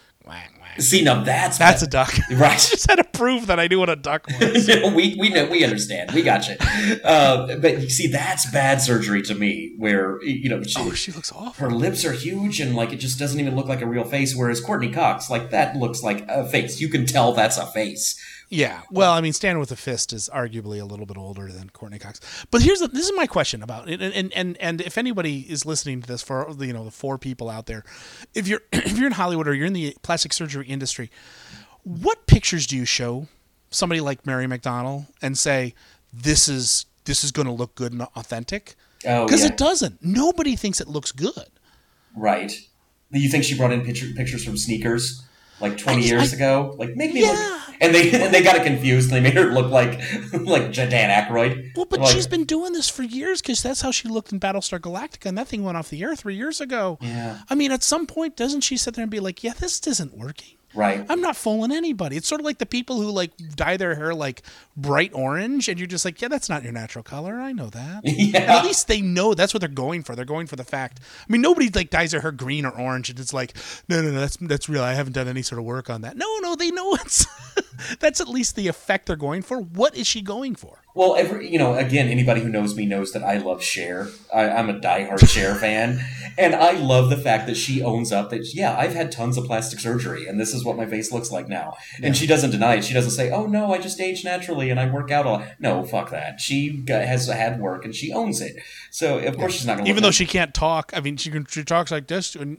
See, now that's a duck. Right. I just had to prove that I knew what a duck was. we know, we understand. We got you. But you see, that's bad surgery to me, where, she looks awful. Her lips are huge and like it just doesn't even look like a real face, whereas Courtney Cox, like that looks like a face. You can tell that's a face. Yeah. Well, I mean, Stand with a Fist is arguably a little bit older than Courtney Cox. But this is my question about it, and if anybody is listening to this, for the 4 people out there, if you're in Hollywood or you're in the plastic surgery industry, what pictures do you show somebody like Mary McDonnell and say this is going to look good and authentic? Because it doesn't. Nobody thinks it looks good. Right. You think she brought in pictures from Sneakers like 20 years ago? Like, make me look. And they got it confused. And they made her look like Dan Aykroyd. Well, but she's been doing this for years because that's how she looked in Battlestar Galactica, and that thing went off the air 3 years ago. Yeah. I mean, at some point, doesn't she sit there and be like, "Yeah, this isn't working." Right. I'm not fooling anybody. It's sort of like the people who like dye their hair like bright orange, and you're just like, yeah, that's not your natural color. I know that. Yeah. And at least they know that's what they're going for. They're going for the fact. I mean, nobody like dyes their hair green or orange, and it's like, no, that's real. I haven't done any sort of work on that. No, they know it's. That's at least the effect they're going for. What is she going for? Well, again, anybody who knows me knows that I love Cher. I'm a diehard Cher fan. And I love the fact that she owns up that, yeah, I've had tons of plastic surgery, and this is what my face looks like now. And she doesn't deny it. She doesn't say, oh, no, I just age naturally and I work out a lot. No, fuck that. She has had work, and she owns it. So, of course, she's not going to even though she can't talk. I mean, she talks like this. And,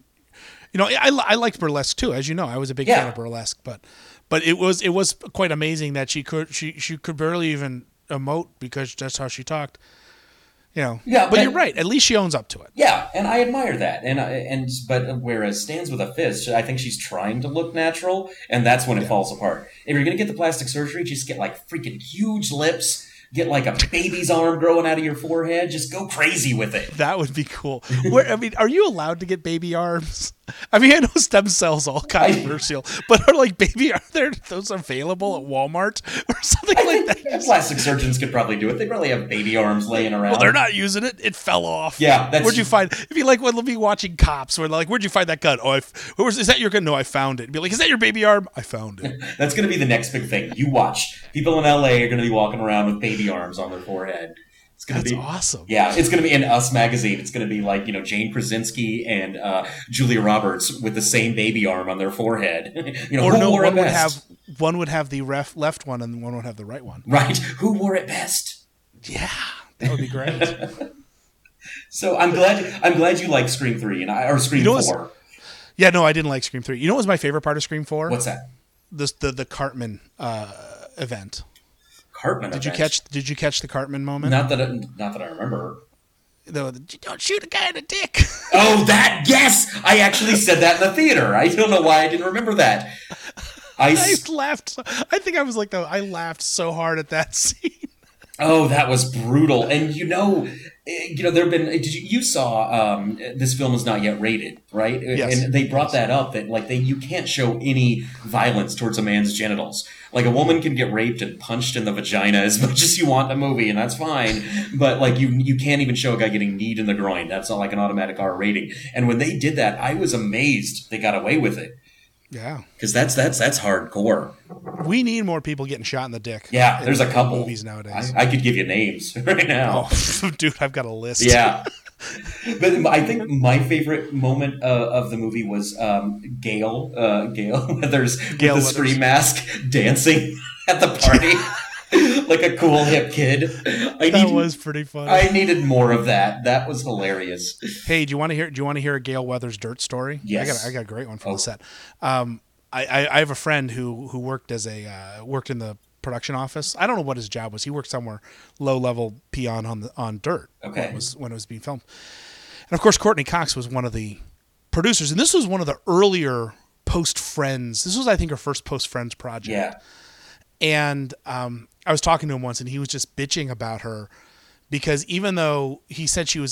I liked burlesque, too. As you know, I was a big fan of burlesque. But it was quite amazing that she could barely even emote because that's how she talked. Yeah, but you're right. At least she owns up to it. Yeah, and I admire that. But whereas Stands with a Fist, I think she's trying to look natural, and that's when it falls apart. If you're gonna get the plastic surgery, just get like freaking huge lips. Get like a baby's arm growing out of your forehead. Just go crazy with it. That would be cool. Are you allowed to get baby arms? I mean, I know stem cells all controversial, but are those available at Walmart or something like that? Plastic surgeons could probably do it. They probably have baby arms laying around. Well, they're not using it. It fell off. Yeah, where'd you find? If you like, we'll be watching Cops. Where like, where'd you find that gun? Oh, is that your gun? No, I found it. Be like, is that your baby arm? I found it. That's going to be the next big thing. You watch. People in LA are going to be walking around with baby arms on their forehead. It's going to be awesome. Yeah, it's going to be in Us magazine. It's going to be like, Jane Krasinski and Julia Roberts with the same baby arm on their forehead. One would have the left one and one would have the right one. Right. Who wore it best? Yeah, that would be great. So I'm glad you like Scream 3 or Scream 4. Yeah, no, I didn't like Scream 3. You know what was my favorite part of Scream 4? What's that? The Cartman event. Cartman Did event? you catch the Cartman moment? Not that I remember. Don't shoot a guy in the dick. Oh, that, yes! I actually said that in the theater. I don't know why I didn't remember that. I laughed. I think I was like, I laughed so hard at that scene. Oh, that was brutal. And there've been. You saw this film is not yet rated, right? Yes. And they brought that up that you can't show any violence towards a man's genitals. Like, a woman can get raped and punched in the vagina as much as you want in a movie, and that's fine. But, like, you can't even show a guy getting kneed in the groin. That's not like an automatic R rating. And when they did that, I was amazed they got away with it. Yeah. Because that's hardcore. We need more people getting shot in the dick. Yeah, there's a couple. Movies nowadays. I could give you names right now. Oh, dude, I've got a list. Yeah. But I think my favorite moment of the movie was Gail Weathers with the Scream mask dancing at the party. Like a cool hip kid. That was pretty funny. I needed more of that. That was hilarious. Hey, do you want to hear a Gail Weathers dirt story? Yes. I got a great one from the set. I have a friend who worked worked in the production office. I don't know what his job was. He worked somewhere low level peon on dirt. Okay. When it was being filmed. And of course, Courtney Cox was one of the producers, and this was one of the earlier post Friends. This was, I think, her first post Friends project. Yeah. And I was talking to him once, and he was just bitching about her because even though he said she was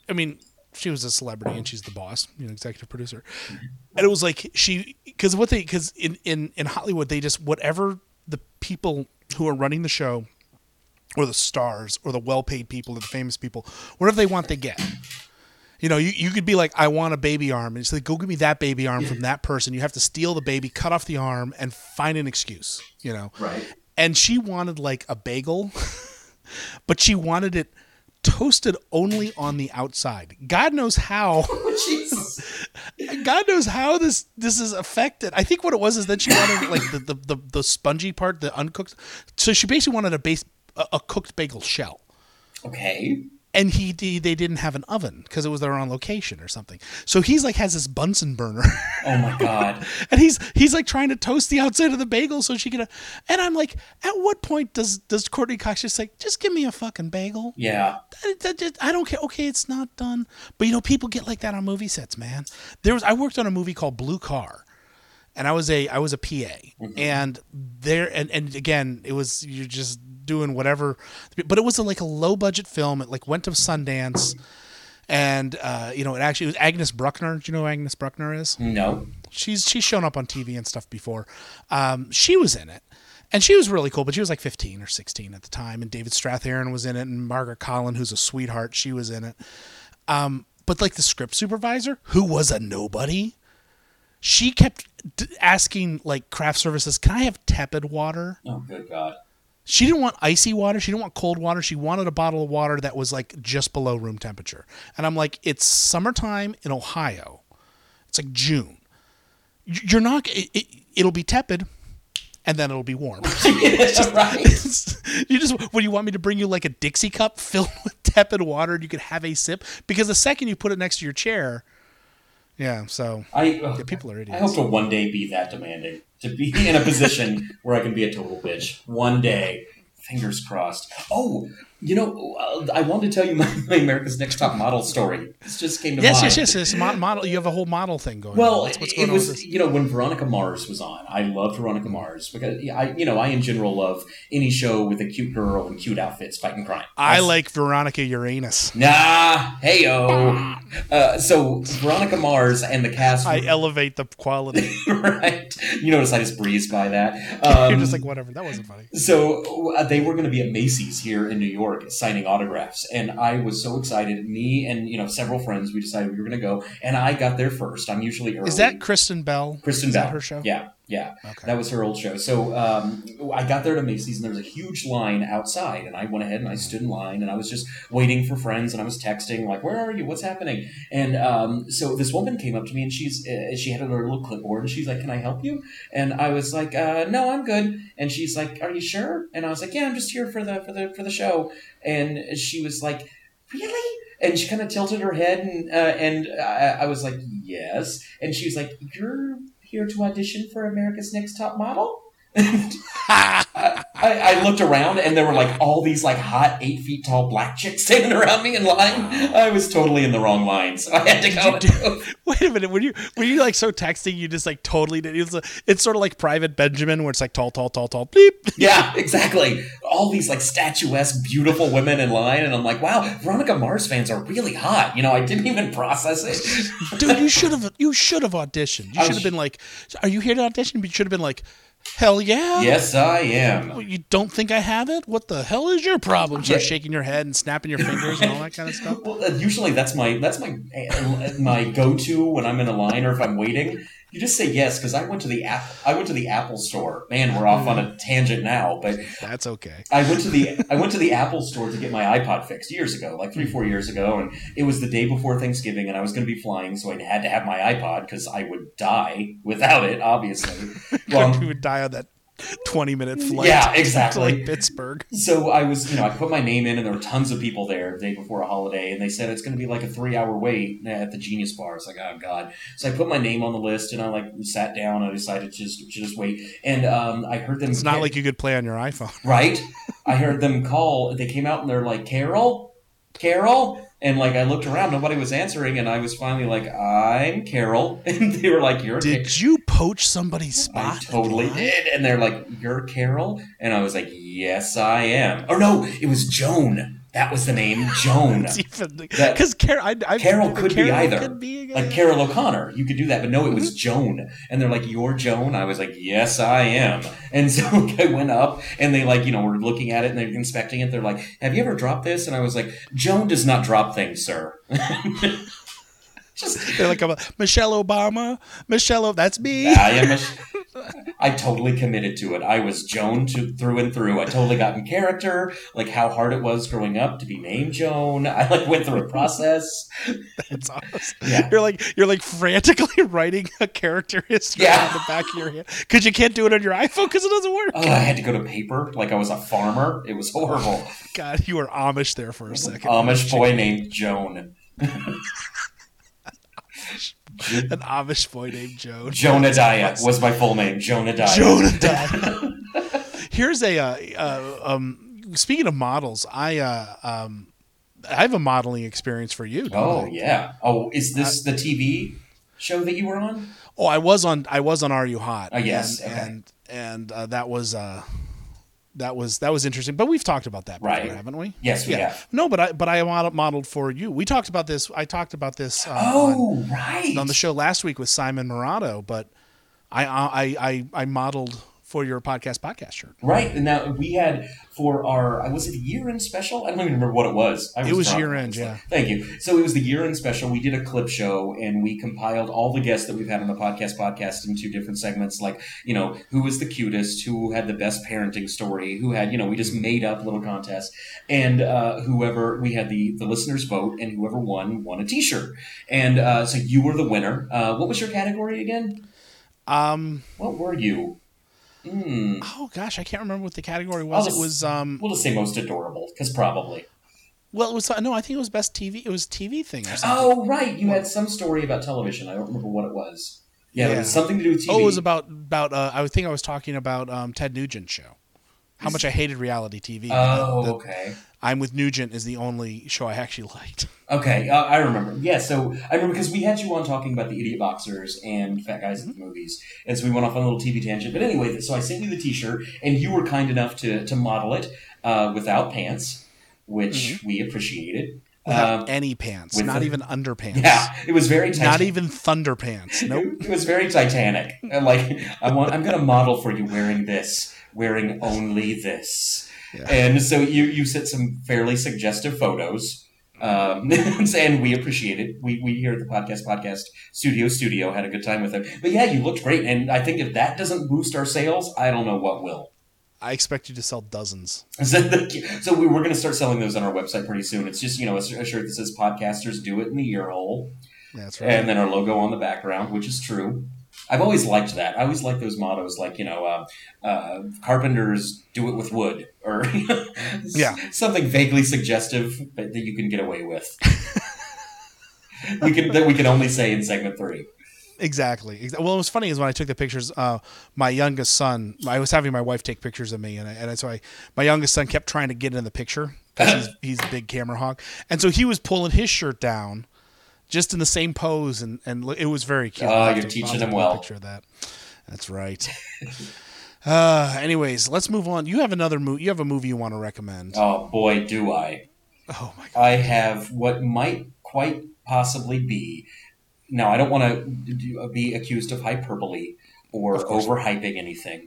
a celebrity and she's the boss, executive producer, and it was like because in Hollywood they just whatever the people who are running the show or the stars or the well-paid people or the famous people, whatever they want, they get. You could be like, I want a baby arm. And it's like, go give me that baby arm from that person. You have to steal the baby, cut off the arm, and find an excuse, Right. And she wanted like a bagel, but she wanted it toasted only on the outside. God knows how. Jesus. God knows how this is affected. I think what it was is that she wanted like the spongy part, the uncooked. So she basically wanted a cooked bagel shell. Okay. And they didn't have an oven because it was there on location or something. So he's like has this Bunsen burner. Oh my God. And he's like trying to toast the outside of the bagel so she can. And I'm like, at what point does Courtney Cox just say, just give me a fucking bagel? Yeah. I don't care. Okay, it's not done. But people get like that on movie sets, man. I worked on a movie called Blue Car. And I was a PA, mm-hmm. and again, it was you're just doing whatever, but it was like a low budget film. It like went to Sundance, and it actually was Agnes Bruckner. Do you know who Agnes Bruckner is? No. She's shown up on TV and stuff before. She was in it, and she was really cool. But she was like 15 or 16 at the time, and David Strathairn was in it, and Margaret Collin, who's a sweetheart, she was in it. But like the script supervisor, who was a nobody. She kept asking, like, craft services, can I have tepid water? Oh, good God. She didn't want icy water. She didn't want cold water. She wanted a bottle of water that was, like, just below room temperature. And I'm like, it's summertime in Ohio. It's like June. You're not... It'll be tepid, and then it'll be warm. When you want me to bring you, like, a Dixie cup filled with tepid water and you could have a sip? Because the second you put it next to your chair... Yeah, so people are idiots. I hope to one day be that demanding, to be in a position where I can be a total bitch. One day, fingers crossed. Oh, I wanted to tell you my America's Next Top Model story. This just came to mind. Yes. Model. You have a whole model thing going on. Well, What's going it was when Veronica Mars was on. I loved Veronica Mars because I in general love any show with a cute girl and cute outfits fighting crime. I like Veronica Uranus. Nah, heyo. So Veronica Mars and the cast. I elevate the quality. Right. You notice I just breezed by that. You're just like, whatever. That wasn't funny. So they were going to be at Macy's here in New York signing autographs, and I was so excited. Me and several friends, we decided we were going to go, and I got there first. I'm usually early. Is that Kristen Bell? Kristen Bell, that her show? Yeah. Okay. That was her old show. So I got there to Macy's, and there was a huge line outside, and I went ahead and I stood in line, and I was just waiting for friends, and I was texting like, "Where are you? What's happening?" And so this woman came up to me, and she had her little clipboard, and she's like, "Can I help you?" And I was like, "No, I'm good." And she's like, "Are you sure?" And I was like, "Yeah, I'm just here for the show." And she was like, "Really?" And she kind of tilted her head, and I was like, "Yes." And she was like, "You're here to audition for America's Next Top Model?" I looked around, and there were like all these like hot 8 feet tall black chicks standing around me in line. I was totally in the wrong line, so I had to go. Wait a minute, were you like so texting? You just like totally did. It's sort of like Private Benjamin, where it's like tall, bleep. Yeah, exactly. All these like statuesque, beautiful women in line, and I'm like, wow, Veronica Mars fans are really hot. I didn't even process it. Dude, you should have auditioned. You should have been like, "Are you here to audition?" But you should have been like, Hell yeah. Yes, I am. Well, you don't think I have it? What the hell is your problem? Start shaking your head and snapping your fingers and all that kind of stuff. Well, usually that's my go-to when I'm in a line or if I'm waiting. You just say yes because I went to the Apple store. Man, we're off on a tangent now, but that's okay. I went to the Apple store to get my iPod fixed years ago, like 3-4 years ago, and it was the day before Thanksgiving, and I was going to be flying, so I had to have my iPod because I would die without it. Obviously, you would die on that 20-minute flight. Yeah, exactly. To like Pittsburgh. So I was, I put my name in, and there were tons of people there the day before a holiday, and they said it's going to be like a 3-hour wait at the Genius Bar. It's like, oh god. So I put my name on the list, and I sat down. I decided to just wait, and I heard them. It's not like you could play on your iPhone, right? I heard them call. They came out, and they're like, Carol. And I looked around, nobody was answering, and I was finally like, I'm Carol. And they were like, you're Did you poach somebody's spot? I totally did. And they're like, you're Carol? And I was like, yes, I am. Or no, it was Joan. That was the name, Joan. Because Carol could be either. Like Carol O'Connor. You could do that, but no, it was Joan. And they're like, you're Joan? I was like, yes, I am. And so I went up, and they were looking at it, and they're inspecting it. They're like, have you ever dropped this? And I was like, Joan does not drop things, sir. They're like, Michelle Obama. That's me. I am. I totally committed to it. I was Joan through and through. I totally got in character, like how hard it was growing up to be named Joan. I went through a process. That's awesome. Yeah. You're like frantically writing a character history on the back of your hand because you can't do it on your iPhone because it doesn't work. Oh, I had to go to paper like I was a farmer. It was horrible. God, you were Amish there for a second. Amish boy named Joan. An Amish boy named Joan. Jonadiah was my full name. Jonadiah. Here's speaking of models, I have a modeling experience for you. Oh yeah. Oh, is this the TV show that you were on? Oh, I was on Are You Hot? Oh yes. And that was interesting, but we've talked about that before, right? Haven't we? Yes, we have. No, but I modeled for you. We talked about this. I talked about this. Right. On the show last week with Simon Murato, but I modeled for your podcast shirt. Right, and now we had for our was it a year-end special? I don't even remember what it was. It was year-end, yeah. Thank you. So it was the year-end special. We did a clip show, and we compiled all the guests that we've had on the podcast into different segments, like who was the cutest, who had the best parenting story, who had we just made up little contests, and whoever we had the listeners vote, and whoever won a T-shirt, and so you were the winner. What was your category again? What were you? Oh gosh, I can't remember what the category was. It was we'll just say most adorable because probably. Well, it was I think it was best TV. It was TV thing or something. Oh right, you had some story about television. I don't remember what it was. Yeah, it was something to do with TV. Oh, it was about I think I was talking about Ted Nugent's show. How much I hated reality TV. Oh, okay. I'm with Nugent is the only show I actually liked. Okay, I remember. Yeah, so I remember because we had you on talking about the Idiot Boxers and Fat Guys at the Movies, and so we went off on a little TV tangent. But anyway, so I sent you the T-shirt, and you were kind enough to model it without pants, which we appreciated. Without any pants, not even underpants. Yeah, it was very Titanic. Not even thunder pants. Nope. It was very Titanic. I'm going to model for you wearing this, wearing only this. Yeah. And so you sent some fairly suggestive photos, and we appreciate it. We here at the podcast studio had a good time with it. But yeah, you looked great, and I think if that doesn't boost our sales, I don't know what will. I expect you to sell dozens. So we're going to start selling those on our website pretty soon. It's just a shirt that says "Podcasters do it in the ear hole." That's right. And then our logo on the background, which is true. I've always liked that. I always like those mottos, like carpenters do it with wood, or something vaguely suggestive that you can get away with. we can only say in segment 3. Exactly. Well, it was funny is when I took the pictures. My youngest son, I was having my wife take pictures of me, my youngest son kept trying to get in the picture because he's a big camera hog, and so he was pulling his shirt down. Just in the same pose, and it was very cute. You're teaching him well. Picture of that. That's right. Anyways, let's move on. You have another movie. You have a movie you want to recommend? Oh boy, do I! Oh my God! I have what might quite possibly be. Now, I don't want to be accused of hyperbole or overhyping anything,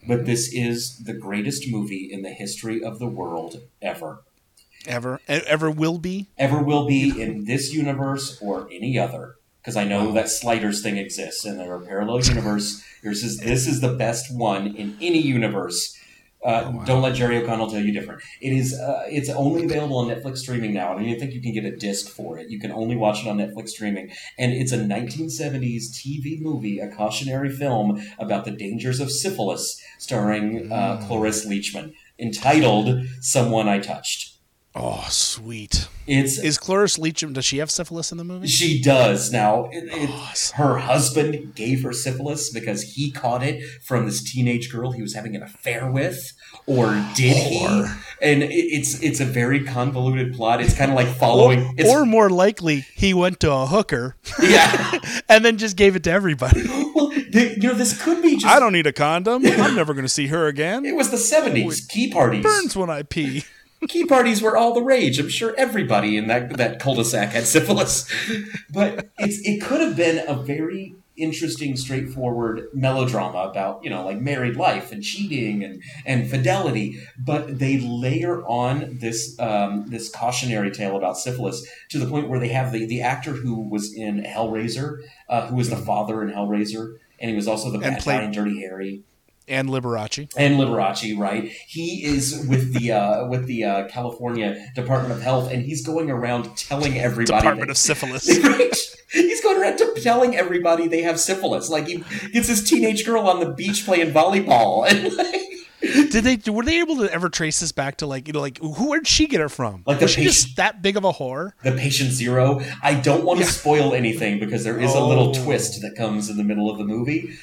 but this is the greatest movie in the history of the world ever. Ever will be? Ever will be in this universe or any other. Because I know that Sliders thing exists, and there are parallel universe. This is the best one in any universe. Don't let Jerry O'Connell tell you different. It's only available on Netflix streaming now. I don't even think you can get a disc for it. You can only watch it on Netflix streaming. And it's a 1970s TV movie, a cautionary film about the dangers of syphilis, starring Cloris Leachman, entitled Someone I Touched. Oh, sweet. Is Cloris Leachman, does she have syphilis in the movie? She does. Now, her husband gave her syphilis because he caught it from this teenage girl he was having an affair with, or did he? And it's a very convoluted plot. It's kind of like following... Or more likely, he went to a hooker. Yeah. And then just gave it to everybody. Well, this could be just... I don't need a condom. I'm never going to see her again. It was the 70s. Key parties. Burns when I pee. Key parties were all the rage. I'm sure everybody in that cul-de-sac had syphilis. But it could have been a very interesting, straightforward melodrama about, like married life and cheating and fidelity. But they layer on this cautionary tale about syphilis to the point where they have the actor who was in Hellraiser, who was the father in Hellraiser, and he was also the bad guy in Dirty Harry. And Liberace. Right? He is with the California Department of Health, and he's going around telling everybody... Department of Syphilis. Right? He's going around telling everybody they have syphilis. Like, he gets this teenage girl on the beach playing volleyball. And were they able to ever trace this back to where'd she get it from? Like, was she just that big of a whore? The patient zero. I don't want to spoil anything because there is a little twist that comes in the middle of the movie.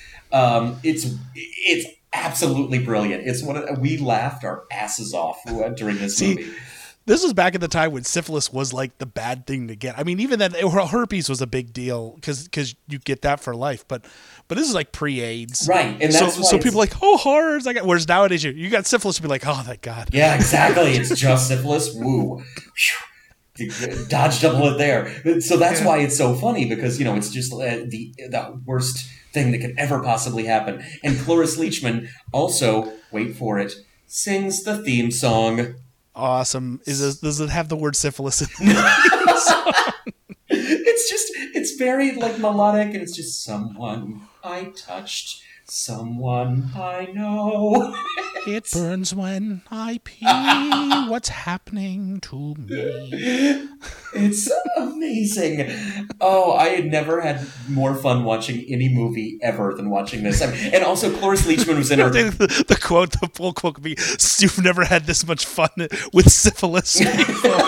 It's absolutely brilliant. It's we laughed our asses off during this movie. This was back at the time when syphilis was like the bad thing to get. I mean, even then, herpes was a big deal because you get that for life. But this is like pre-AIDS, right? And that's so people are like, oh, horrors! Whereas nowadays, you got syphilis, you'd be like, oh, thank God. Yeah, exactly. It's just syphilis. Woo. Dodged a bullet there. So that's why it's so funny because it's just the worst thing that could ever possibly happen. And Cloris Leachman also, wait for it, sings the theme song. Awesome. Does it have the word syphilis in it? It's very melodic, and it's just someone I touched, someone I know. It burns when I pee. What's happening to me? It's amazing. Oh, I had never had more fun watching any movie ever than watching this. And also, Cloris Leachman was in her... The full quote could be, you've never had this much fun with syphilis before.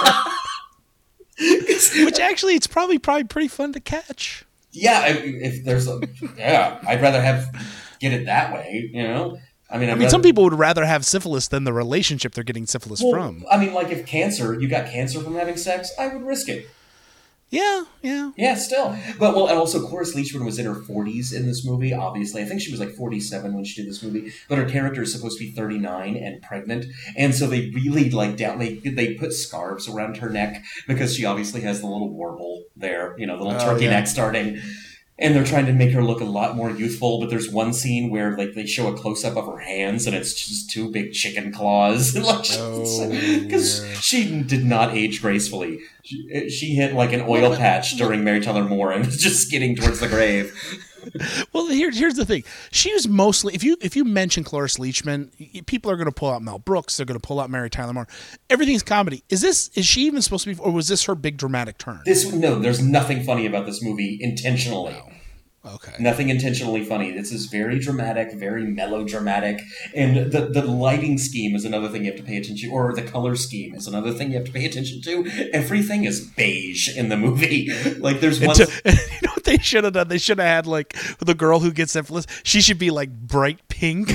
Which actually, it's probably pretty fun to catch. Yeah, if there's I'd rather get it that way, I mean, some people would rather have syphilis than the relationship they're getting syphilis from. I mean, like if you got cancer from having sex, I would risk it. Yeah, still. But and also Cloris Leachman was in her 40s in this movie, obviously. I think she was like 47 when she did this movie, but her character is supposed to be 39 and pregnant, and so they really they put scarves around her neck because she obviously has the little warble there, the little turkey neck starting. And they're trying to make her look a lot more youthful, but there's one scene where they show a close up of her hands, and it's just two big chicken claws, because she did not age gracefully. She hit like an oil patch during Mary Tyler Moore, and was just skidding towards the grave. Well, here's the thing. She was mostly, if you mention Cloris Leachman, people are going to pull out Mel Brooks. They're going to pull out Mary Tyler Moore. Everything's comedy. Is she even supposed to be, or was this her big dramatic turn? No, there's nothing funny about this movie intentionally. No. Okay. Nothing intentionally funny. This is very dramatic, very melodramatic, and the lighting scheme is another thing you have to pay attention to, or the color scheme is another thing you have to pay attention to. Everything is beige in the movie. Like there's one. You know what they should have done? They should have had like the girl who gets syphilis. She should be like bright pink.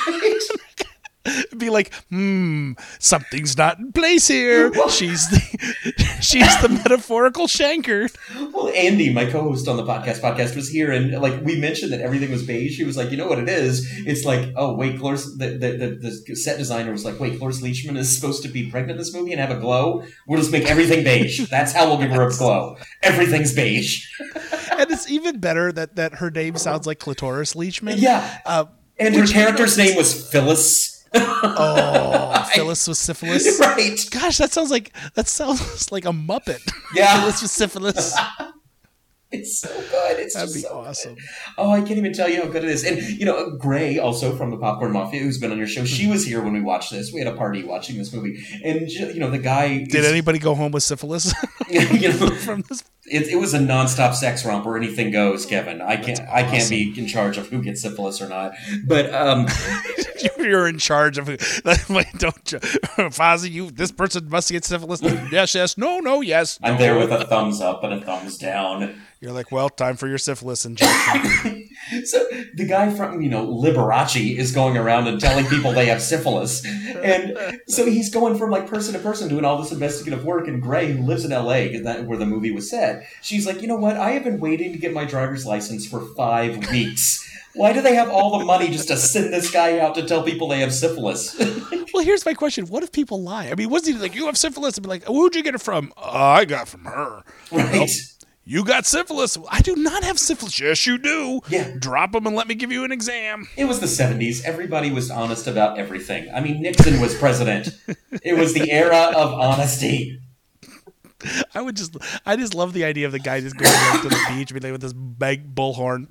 Be like, something's not in place here. She's the metaphorical Shankard. Well, Andy, my co-host on the podcast was here, and like we mentioned that everything was beige. He was like, you know what it is? It's like, oh wait, Cloris. The set designer was like, wait, Cloris Leachman is supposed to be pregnant in this movie and have a glow. We'll just make everything beige. That's how we'll give her a glow. Everything's beige. And it's even better that her name sounds like Clitoris Leachman. Yeah. And her character's name was Phyllis. Oh, Phyllis with syphilis. Right. Gosh, that sounds like a Muppet. Yeah. Phyllis with syphilis. It's so good. That'd be awesome. Good. Oh, I can't even tell you how good it is. And, Gray, also from the Popcorn Mafia, who's been on your show, she was here when we watched this. We had a party watching this movie. And, the guy... Did anybody go home with syphilis? From this? It was a nonstop sex romp where anything goes, Kevin. I can't be in charge of who gets syphilis or not. But... You're in charge of... Wait, don't... Fozzie, this person must get syphilis. Yes, no, yes. I'm there with a thumbs up and a thumbs down. You're like, well, time for your syphilis injection. So the guy from, Liberace is going around and telling people they have syphilis. And so he's going from person to person doing all this investigative work. And Gray, who lives in L.A., where the movie was set, she's like, you know what? I have been waiting to get my driver's license for 5 weeks. Why do they have all the money just to send this guy out to tell people they have syphilis? Well, here's my question. What if people lie? I mean, wasn't he like, you have syphilis? I'd be like, who'd you get it from? I got it from her. Right. Nope. You got syphilis. I do not have syphilis. Yes, you do. Yeah. Drop them and let me give you an exam. It was the 70s. Everybody was honest about everything. I mean, Nixon was president. It was the era of honesty. I just love the idea of the guy just going to the beach with this big bullhorn.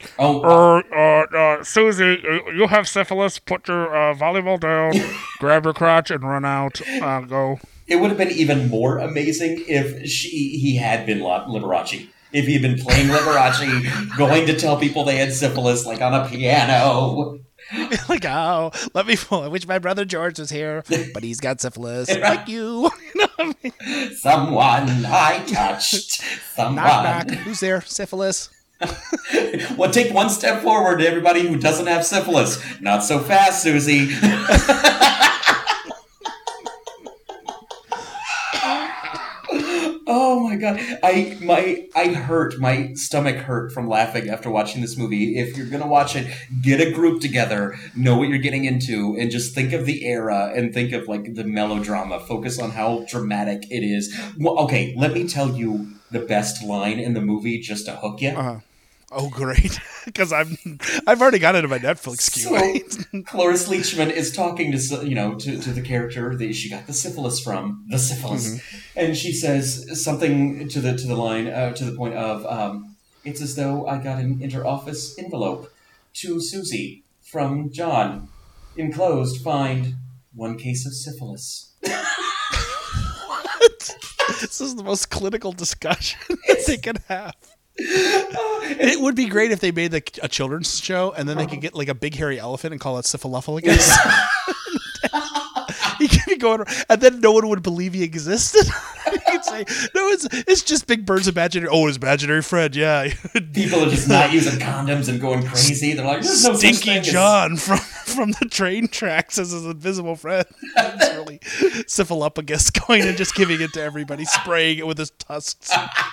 Susie, you have syphilis. Put your volleyball down, grab your crotch, and run out. Go. It would have been even more amazing if he had been Liberace. If he had been playing Liberace, going to tell people they had syphilis, on a piano. Oh, let me. I wish my brother George was here, but he's got syphilis. Like you. Someone I touched. Someone. Knock, knock. Who's there? Syphilis. Well, take one step forward to everybody who doesn't have syphilis. Not so fast, Susie. Oh my god, my stomach hurt from laughing after watching this movie. If you're gonna watch it, get a group together, know what you're getting into, and just think of the era and think of the melodrama. Focus on how dramatic it is. Well, okay, let me tell you the best line in the movie just to hook you. Uh-huh. Oh, great! Because I've already got it in my Netflix queue. So, Cloris Leachman is talking to the character that she got the syphilis from, and she says something to the line to the point of, "It's as though I got an inter-office envelope to Susie from John. Enclosed, find 1 case of syphilis." What? This is the most clinical discussion they could have. It would be great if they made a children's show and then they could get a big hairy elephant and call it Syphilophilicus. He could be going, and then no one would believe he existed. You could say, no, it's just Big Bird's imaginary. Oh, his imaginary friend, yeah. People are just not using condoms and going crazy. They're like, there's no such Stinky thing John from the train tracks as his invisible friend. It's really Syphilophagus going and just giving it to everybody, spraying it with his tusks.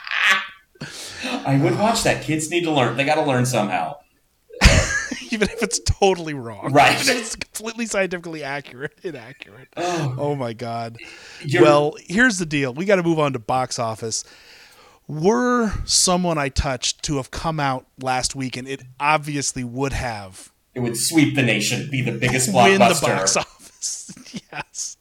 I would watch that. Kids need to learn. They got to learn somehow. Even if it's totally wrong. Right. Even if it's completely scientifically inaccurate. Oh my God. Well, here's the deal. We got to move on to box office. Were Someone I Touched to have come out last weekend, it obviously would have. It would sweep the nation, be the biggest blockbuster. Win the box office. Yes.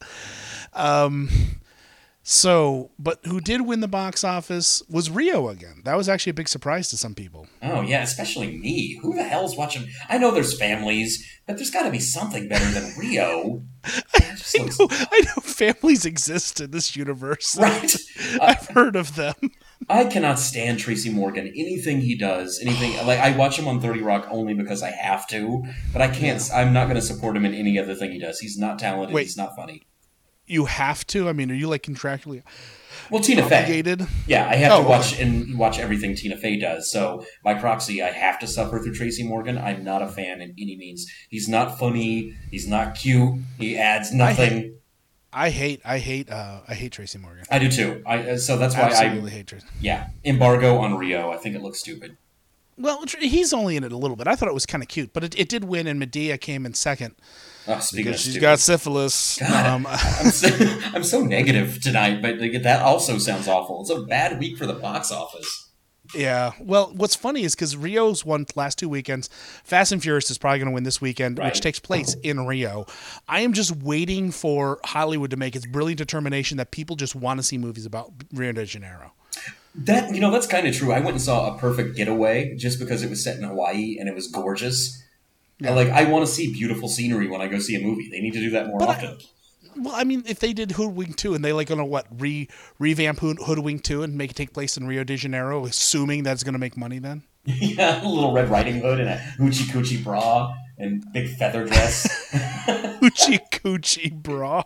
But who did win the box office was Rio again. That was actually a big surprise to some people. Oh, yeah, especially me. Who the hell's watching? I know there's families, but there's got to be something better than Rio. I know families exist in this universe. Right. I've heard of them. I cannot stand Tracy Morgan. Anything he does, I watch him on 30 Rock only because I have to, but I can't. Yeah. I'm not going to support him in any other thing he does. He's not talented. He's not funny. You have to? I mean, are you contractually Tina obligated? Fey. Yeah, I have to watch everything Tina Fey does. So by proxy, I have to suffer through Tracy Morgan. I'm not a fan in any means. He's not funny. He's not cute. He adds nothing. I hate Tracy Morgan. I do too. So that's why I absolutely hate Tracy. Yeah, embargo on Rio. I think it looks stupid. Well, he's only in it a little bit. I thought it was kind of cute, but it did win, and Medea came in second. Oh, speaking of she's got syphilis. God, I'm so negative tonight, but that also sounds awful. It's a bad week for the box office. Yeah. Well, what's funny is because Rio's won last 2 weekends. Fast and Furious is probably going to win this weekend, which takes place in Rio. I am just waiting for Hollywood to make its brilliant determination that people just want to see movies about Rio de Janeiro. That's kind of true. I went and saw A Perfect Getaway just because it was set in Hawaii and it was gorgeous. Yeah. I want to see beautiful scenery when I go see a movie. They need to do that more often. Well, I mean, if they did Hoodwink 2 and they revamp Hoodwink 2 and make it take place in Rio de Janeiro, assuming that's going to make money then? Yeah, a little Red Riding Hood and a hoochie coochie bra and big feather dress. Hoochie coochie bra.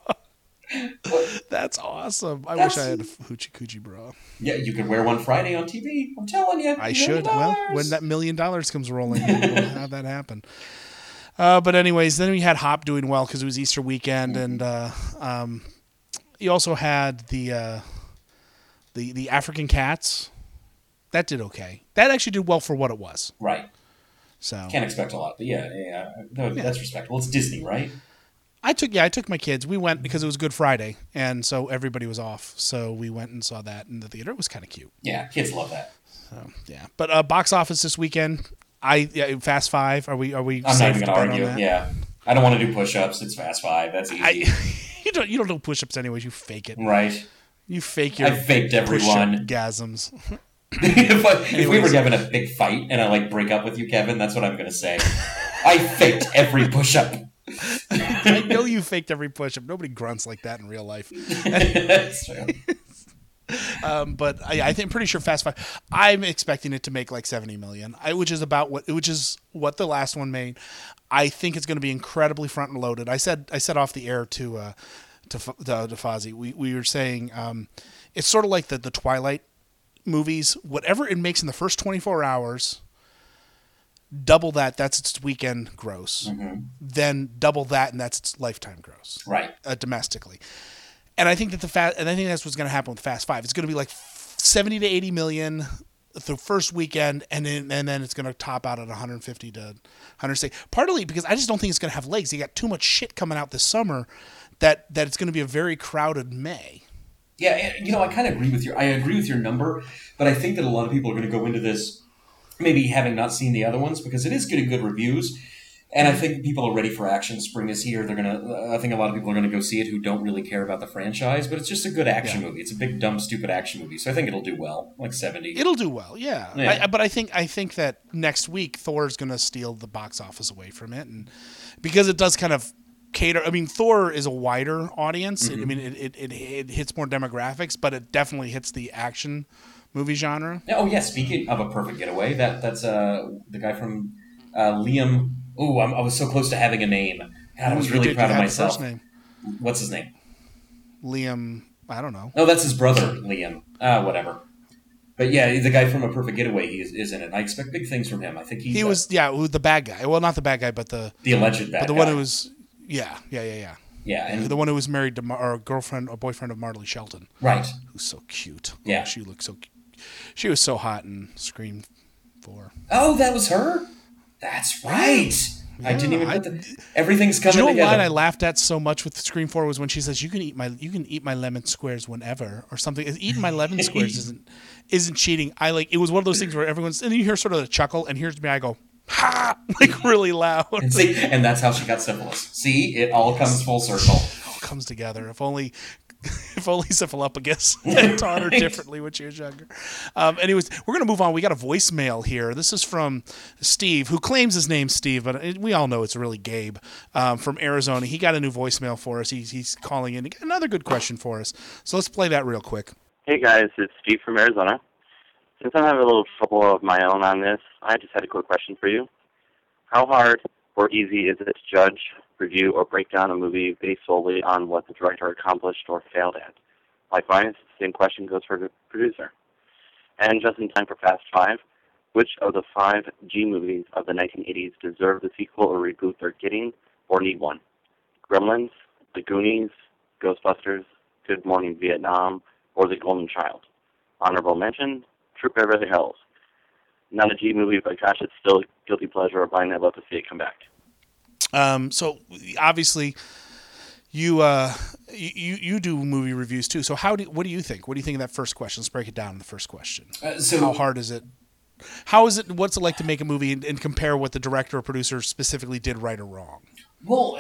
That's awesome. I wish I had a hoochie coochie bra. Yeah, you could wear one Friday on TV. I'm telling you. I should. Well, when that $1 million comes rolling, we'll have that happen. But anyways, then we had Hop doing well because it was Easter weekend, and you also had the African Cats. That did okay. That actually did well for what it was. Right. So can't expect a lot, but yeah. That's respectable. It's Disney, right? I took my kids. We went because it was Good Friday, and so everybody was off. So we went and saw that in the theater. It was kind of cute. Yeah, kids love that. So, yeah, but box office this weekend. Fast Five. Are we? I'm not even going to argue. Yeah, I don't want to do push-ups. It's Fast Five. That's easy. You don't do push-ups anyways. You fake it. Right. You fake your. I faked everyone. Gasms. if we were having a big fight and I break up with you, Kevin, that's what I'm going to say. I faked every push-up. I know you faked every push-up. Nobody grunts like that in real life. That's true. But I'm pretty sure Fast Five. I'm expecting it to make like $70 million, which is what the last one made. I think it's going to be incredibly front and loaded. I said off the air to Fozzie. We were saying it's sort of like the Twilight movies. Whatever it makes in the first 24 hours, double that. That's its weekend gross. Mm-hmm. Then double that, and that's its lifetime gross. Right. Domestically. And I think that's what's going to happen with Fast Five. It's going to be like 70 to 80 million the first weekend, and then it's going to top out at 150 to 160. Partly because I just don't think it's going to have legs. You got too much shit coming out this summer that it's going to be a very crowded May. Yeah, I kind of agree with I agree with your number, but I think that a lot of people are going to go into this maybe having not seen the other ones because it is getting good reviews. And I think people are ready for action. Spring is here. I think a lot of people are going to go see it who don't really care about the franchise, but it's just a good action movie. It's a big, dumb, stupid action movie. So I think it'll do well, like 70. It'll do well, yeah. But I think that next week Thor is going to steal the box office away from it, and because it does kind of cater. I mean, Thor is a wider audience. Mm-hmm. It hits more demographics, but it definitely hits the action movie genre. Oh yeah. Speaking of A Perfect Getaway, that's the guy from Liam. Oh, I was so close to having a name. God, I was really proud of myself. First name. What's his name? Liam. I don't know. No, that's his brother, Liam. Whatever. But yeah, the guy from A Perfect Getaway, he is in it. I expect big things from him. I think he was the bad guy. Well, not the bad guy, but the alleged bad guy. But the one who was yeah. Yeah, and the one who was married to or girlfriend or boyfriend of Marley Shelton. Right. Who's so cute. Yeah. She looked so. She was so hot in Scream 4. Oh, that was her. That's right. Yeah, I didn't even put everything's coming together. You know what I laughed at so much with Scream 4 was when she says, you can eat my lemon squares whenever or something. Eating my lemon squares isn't cheating. It was one of those things where everyone's, and you hear sort of a chuckle, and here's me, I go, ha, really loud. And that's how she got syphilis. See, it all comes full circle. It all comes together. If only Syphilophagus had taught her differently when she was younger. Anyways, we're going to move on. We got a voicemail here. This is from Steve, who claims his name's Steve, but we all know it's really Gabe from Arizona. He got a new voicemail for us. He's calling in. He got another good question for us. So let's play that real quick. Hey, guys. It's Steve from Arizona. Since I'm having a little trouble of my own on this, I just had a quick question for you. How hard or easy is it to judge, review, or break down a movie based solely on what the director accomplished or failed at? Likewise, the same question goes for the producer. And just in time for Fast 5, which of the 5 G movies of the 1980s deserve the sequel or reboot they're getting or need one? Gremlins, The Goonies, Ghostbusters, Good Morning Vietnam, or The Golden Child? Honorable mention, Troop Beverly Hills. Not a G movie, but gosh, it's still a guilty pleasure of mine. I'd love to see it come back. So obviously, you do movie reviews too. So what do you think? What do you think of that first question? Let's break it down in the first question. How hard is it? What's it like to make a movie and compare what the director or producer specifically did right or wrong? Well,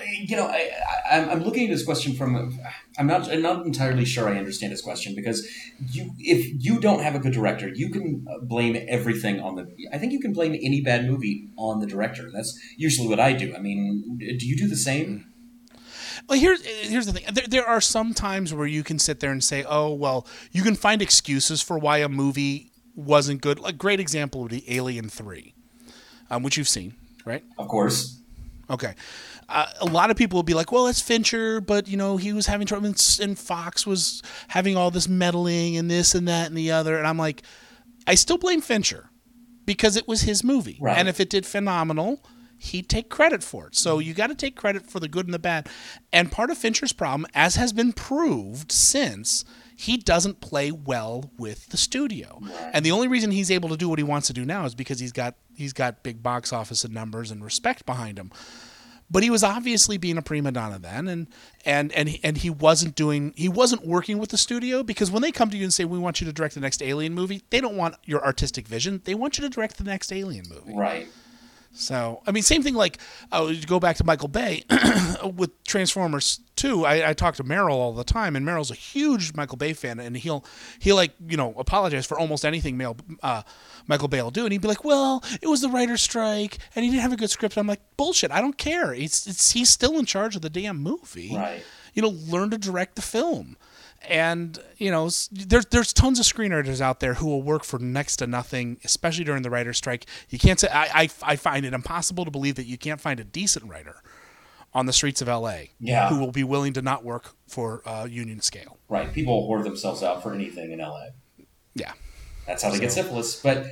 I'm looking at this question from. I'm not entirely sure I understand this question, because if you don't have a good director, you can blame everything on the. I think you can blame any bad movie on the director. That's usually what I do. I mean, do you do the same? Well, here's the thing. There are some times where you can sit there and say, oh, well, you can find excuses for why a movie wasn't good. A great example would be Alien 3, which you've seen, right? Of course. Okay. A lot of people will be like, well, it's Fincher, but, he was having trouble, and Fox was having all this meddling and this and that and the other. And I'm like, I still blame Fincher because it was his movie. Right. And if it did phenomenal, he'd take credit for it. So you got to take credit for the good and the bad. And part of Fincher's problem, as has been proved since, he doesn't play well with the studio. And the only reason he's able to do what he wants to do now is because he's got big box office and numbers and respect behind him. But he was obviously being a prima donna then, and he wasn't working with the studio, because when they come to you and say, we want you to direct the next Alien movie, they don't want your artistic vision. They want you to direct the next Alien movie. Right. So, I mean, same thing like, go back to Michael Bay with Transformers 2. I talk to Merrill all the time, and Merrill's a huge Michael Bay fan, and he'll apologize for almost anything Michael Bay will do, and he'd be like, well, it was the writer's strike, and he didn't have a good script. I'm like, bullshit, I don't care. He's still in charge of the damn movie. Right. Learn to direct the film. And, there's tons of screenwriters out there who will work for next to nothing, especially during the writer's strike. You can't say, I find it impossible to believe that you can't find a decent writer on the streets of LA who will be willing to not work for union scale. Right. People hoard themselves out for anything in LA. Yeah. That's how they get syphilis. But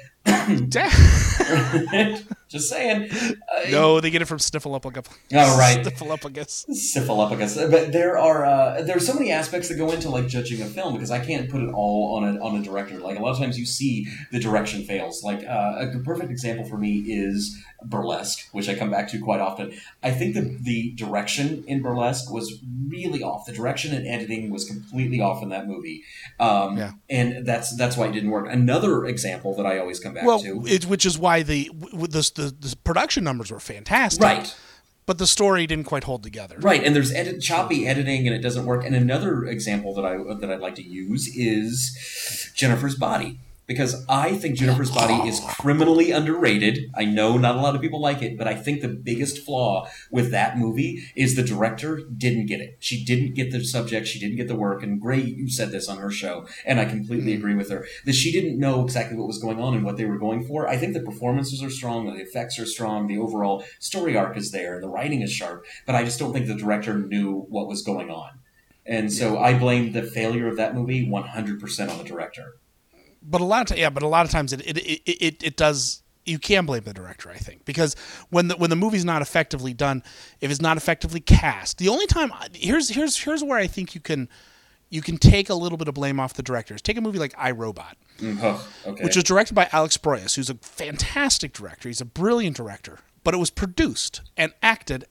just saying. No, they get it from Sniffleupagus. Oh, right. Sniffleupagus. But there's so many aspects that go into like judging a film, because I can't put it all on a director. Like a lot of times you see the direction fails. Like a perfect example for me is Burlesque, which I come back to quite often. I think the direction in Burlesque was really off. The direction and editing was completely off in that movie. And that's why it didn't work. Another example that I always come back to. Which is why the production numbers were fantastic. Right. But the story didn't quite hold together. Right, and there's choppy editing, and it doesn't work. And another example that I'd like to use is Jennifer's Body. Because I think Jennifer's Body is criminally underrated. I know not a lot of people like it, but I think the biggest flaw with that movie is the director didn't get it. She didn't get the subject. She didn't get the work. And Gray, you said this on her show, and I completely agree with her, that she didn't know exactly what was going on and what they were going for. I think the performances are strong, the effects are strong, the overall story arc is there, the writing is sharp, but I just don't think the director knew what was going on. And so I blame the failure of that movie 100% on the director. But a lot of times it does. You can blame the director, I think, because when the movie's not effectively done, if it's not effectively cast, the only time here's where I think you can take a little bit of blame off the directors. Take a movie like iRobot, which was directed by Alex Proyas, who's a fantastic director. He's a brilliant director, but it was produced and acted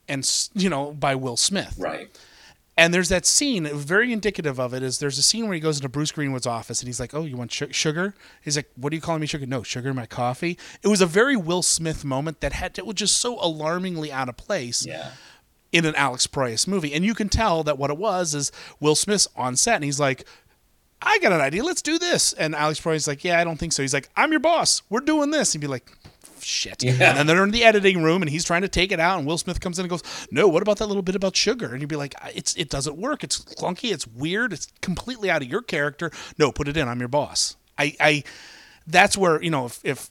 by Will Smith, right? And there's that scene, very indicative of it, is there's a scene where he goes into Bruce Greenwood's office and he's like, oh, you want sugar? He's like, what are you calling me sugar? No, sugar in my coffee. It was a very Will Smith moment that was just so alarmingly out of place in an Alex Proyas movie. And you can tell that what it was is Will Smith's on set and he's like, I got an idea, let's do this. And Alex Proyas is like, yeah, I don't think so. He's like, I'm your boss, we're doing this. He'd be like, shit. Yeah. And then they're in the editing room and he's trying to take it out and Will Smith comes in and goes, no, what about that little bit about sugar? And you'd be like, it doesn't work. It's clunky. It's weird. It's completely out of your character. No, put it in. I'm your boss. That's where, if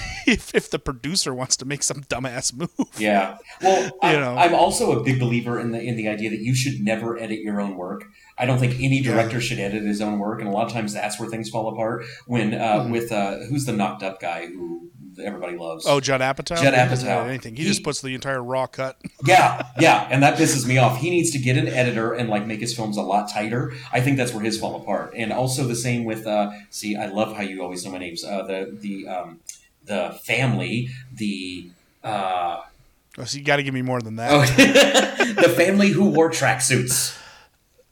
the producer wants to make some dumbass move. Yeah. Well, I'm also a big believer in the idea that you should never edit your own work. I don't think any director should edit his own work. And a lot of times that's where things fall apart when, with, who's the knocked up guy who everybody loves? Oh, Judd Apatow? Judd Apatow. Anything. He just puts the entire raw cut. Yeah. And that pisses me off. He needs to get an editor and make his films a lot tighter. I think that's where his fall apart. And also the same with, I love how you always know my names. The Family, so you got to give me more than that. The Family who wore tracksuits.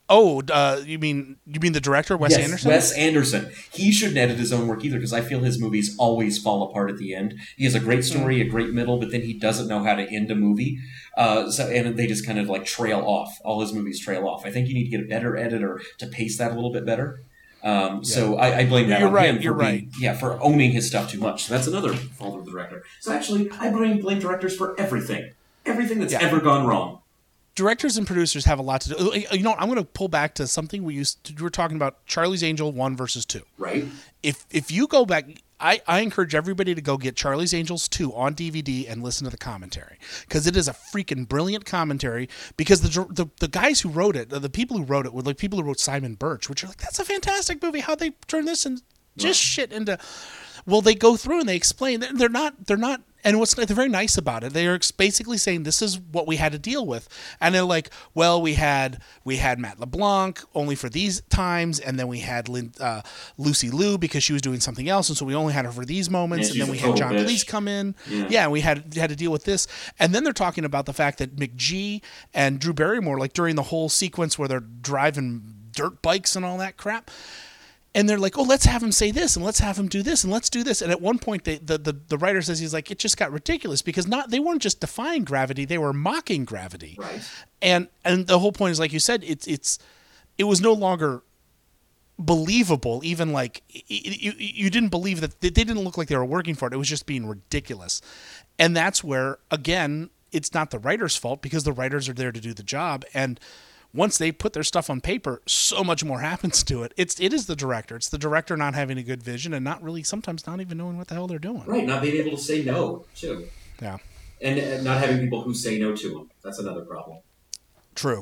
Oh, you mean the director, Wes Anderson? Wes Anderson. He shouldn't edit his own work either, because I feel his movies always fall apart at the end. He has a great story, a great middle, but then he doesn't know how to end a movie. And they just kind of like trail off. All his movies trail off. I think you need to get a better editor to pace that a little bit better. So I blame that on him for owning his stuff too much. So that's another fault of the director. So actually, I blame directors for everything. Everything that's ever gone wrong. Directors and producers have a lot to do. You know, I'm going to pull back to something we were talking about, Charlie's Angel 1 versus 2. Right. If you go back, I encourage everybody to go get Charlie's Angels 2 on DVD and listen to the commentary, because it is a freaking brilliant commentary, because the guys who wrote it, the people who wrote it were like people who wrote Simon Birch, which are like, that's a fantastic movie. How'd they turn this and just shit into... Well, they go through and they explain. They're not, and they're very nice about it. They are basically saying this is what we had to deal with, and they're like, well, we had Matt LeBlanc only for these times, and then we had Lucy Liu because she was doing something else, and so we only had her for these moments, and then we had John Cleese come in, and we had to deal with this, and then they're talking about the fact that McG and Drew Barrymore, like during the whole sequence where they're driving dirt bikes and all that crap. And they're like, oh, let's have him say this, and let's have him do this, and let's do this. And at one point, the writer says, he's like, it just got ridiculous, because they weren't just defying gravity, they were mocking gravity. Right. And the whole point is, like you said, it was no longer believable. Even like you didn't believe that they didn't look like they were working for it. It was just being ridiculous. And that's where, again, it's not the writer's fault, because the writers are there to do the job. And once they put their stuff on paper, so much more happens to it. It is the director. It's the director not having a good vision and sometimes not even knowing what the hell they're doing. Right, not being able to say no, too. Yeah. And not having people who say no to them. That's another problem. True.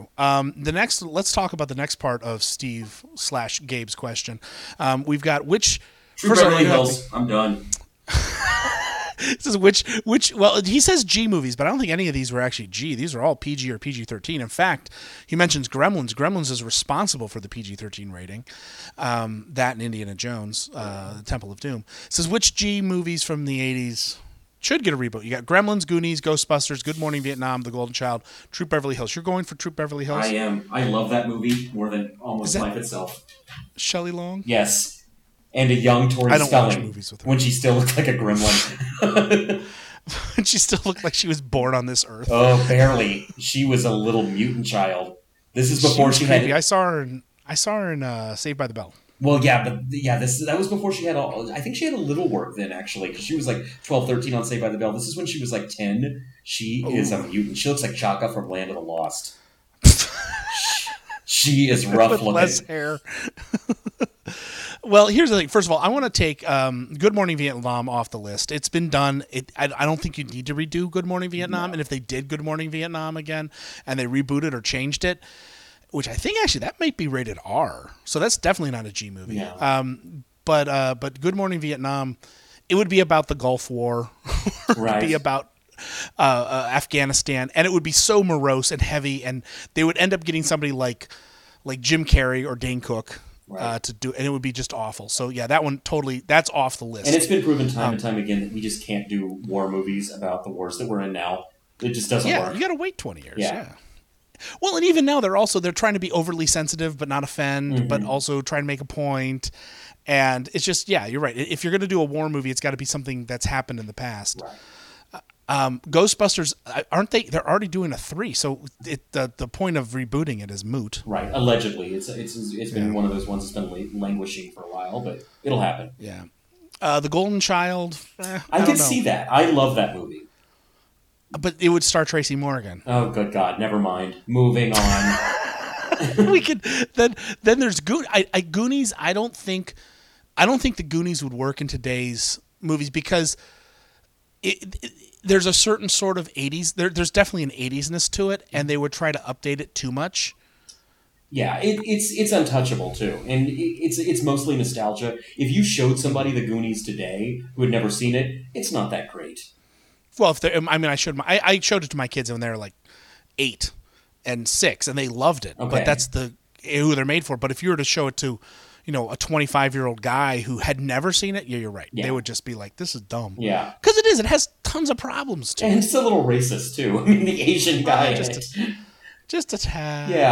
Let's talk about the next part of Steve/Gabe's question. We've got which... True Beverly Hills. I'm done. This is which well, he says G movies, but I don't think any of these were actually G. These are all PG or PG-13. In fact, he mentions Gremlins. Gremlins is responsible for the PG-13 rating. That and Indiana Jones, the Temple of Doom. It says which G movies from the 80s should get a reboot. You got Gremlins, Goonies, Ghostbusters, Good Morning Vietnam, The Golden Child, Troop Beverly Hills. You're going for Troop Beverly Hills? I am. I love that movie more than almost life itself. Shelley Long? Yes. And a young Tori Spelling when she still looked like a gremlin. When she still looked like she was born on this earth. Oh, barely. She was a little mutant child. This is before she had. I saw her in Saved by the Bell. Well, that was before she had all. I think she had a little work then, actually, because she was like 12, 13 on Saved by the Bell. This is when she was like 10. She is a mutant. She looks like Chaka from Land of the Lost. She is rough looking. Less hair. Well, here's the thing. First of all, I want to take Good Morning Vietnam off the list. It's been done. I don't think you need to redo Good Morning Vietnam. No. And if they did Good Morning Vietnam again and they rebooted or changed it, which I think actually that might be rated R, so that's definitely not a G movie. Yeah. But Good Morning Vietnam, it would be about the Gulf War. It would be about Afghanistan, and it would be so morose and heavy, and they would end up getting somebody like Jim Carrey or Dane Cook. Right. To do, and it would be just awful. So yeah, that one that's off the list. And it's been proven time and time again that we just can't do war movies about the wars that we're in now. It just doesn't work. You got to wait 20 years. Yeah. Well, and even now they're trying to be overly sensitive but not offend, but also try and make a point. And it's just you're right. If you're going to do a war movie, it's got to be something that's happened in the past. Right. Ghostbusters, aren't they? They're already doing a 3, so the point of rebooting it is moot. Right, allegedly, it's been one of those ones that's been languishing for a while, but it'll happen. Yeah, The Golden Child. I could see that. I love that movie, but it would star Tracy Morgan. Oh, good God! Never mind. Moving on. We could then. There's Goonies. I don't think the Goonies would work in today's movies because there's a certain sort of 80s. There's definitely an 80s-ness to it, and they would try to update it too much. Yeah, it's untouchable too, and it's mostly nostalgia. If you showed somebody the Goonies today who had never seen it, it's not that great. Well, I showed it to my kids when they were like 8 and 6, and they loved it. Okay. But that's who they're made for. But if you were to show it to, a 25-year-old guy who had never seen it, you're right. Yeah. They would just be like, "This is dumb." Yeah, because it is. It has tons of problems too. And it's a little racist too. I mean, the Asian guy. Just a tad. Yeah.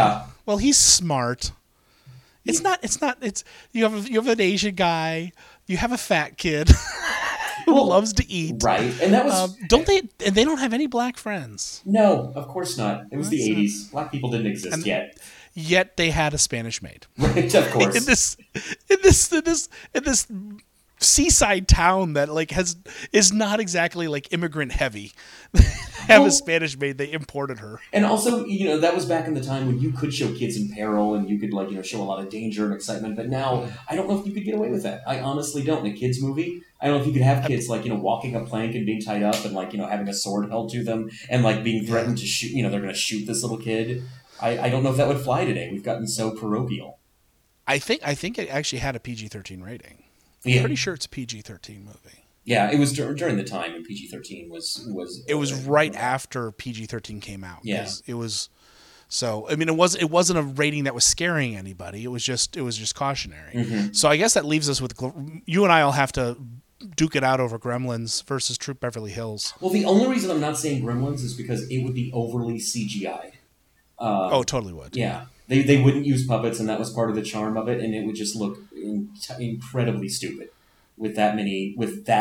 Well, he's smart. It's not. It's you have an Asian guy. You have a fat kid who loves to eat. Right, and that was don't they? And they don't have any black friends. No, of course not. It was the 80s. Black people didn't exist yet. Yet they had a Spanish maid. Right, of course. In this seaside town that is not exactly like immigrant heavy. Have a Spanish maid. They imported her. And also, that was back in the time when you could show kids in peril and you could show a lot of danger and excitement. But now, I don't know if you could get away with that. I honestly don't. In a kids movie, I don't know if you could have kids walking a plank and being tied up and having a sword held to them and being threatened to shoot. They're going to shoot this little kid. I don't know if that would fly today. We've gotten so parochial. I think it actually had a PG-13 rating. Yeah. I'm pretty sure it's a PG-13 movie. Yeah, it was during the time when PG-13 was. It was right after PG-13 came out. Yeah, it was. So I mean, it wasn't a rating that was scaring anybody. It was just cautionary. Mm-hmm. So I guess that leaves us with you and I'll have to duke it out over Gremlins versus Troop Beverly Hills. Well, the only reason I'm not saying Gremlins is because it would be overly CGI'd. Totally would. Yeah. They wouldn't use puppets, and that was part of the charm of it, and it would just look incredibly stupid with that many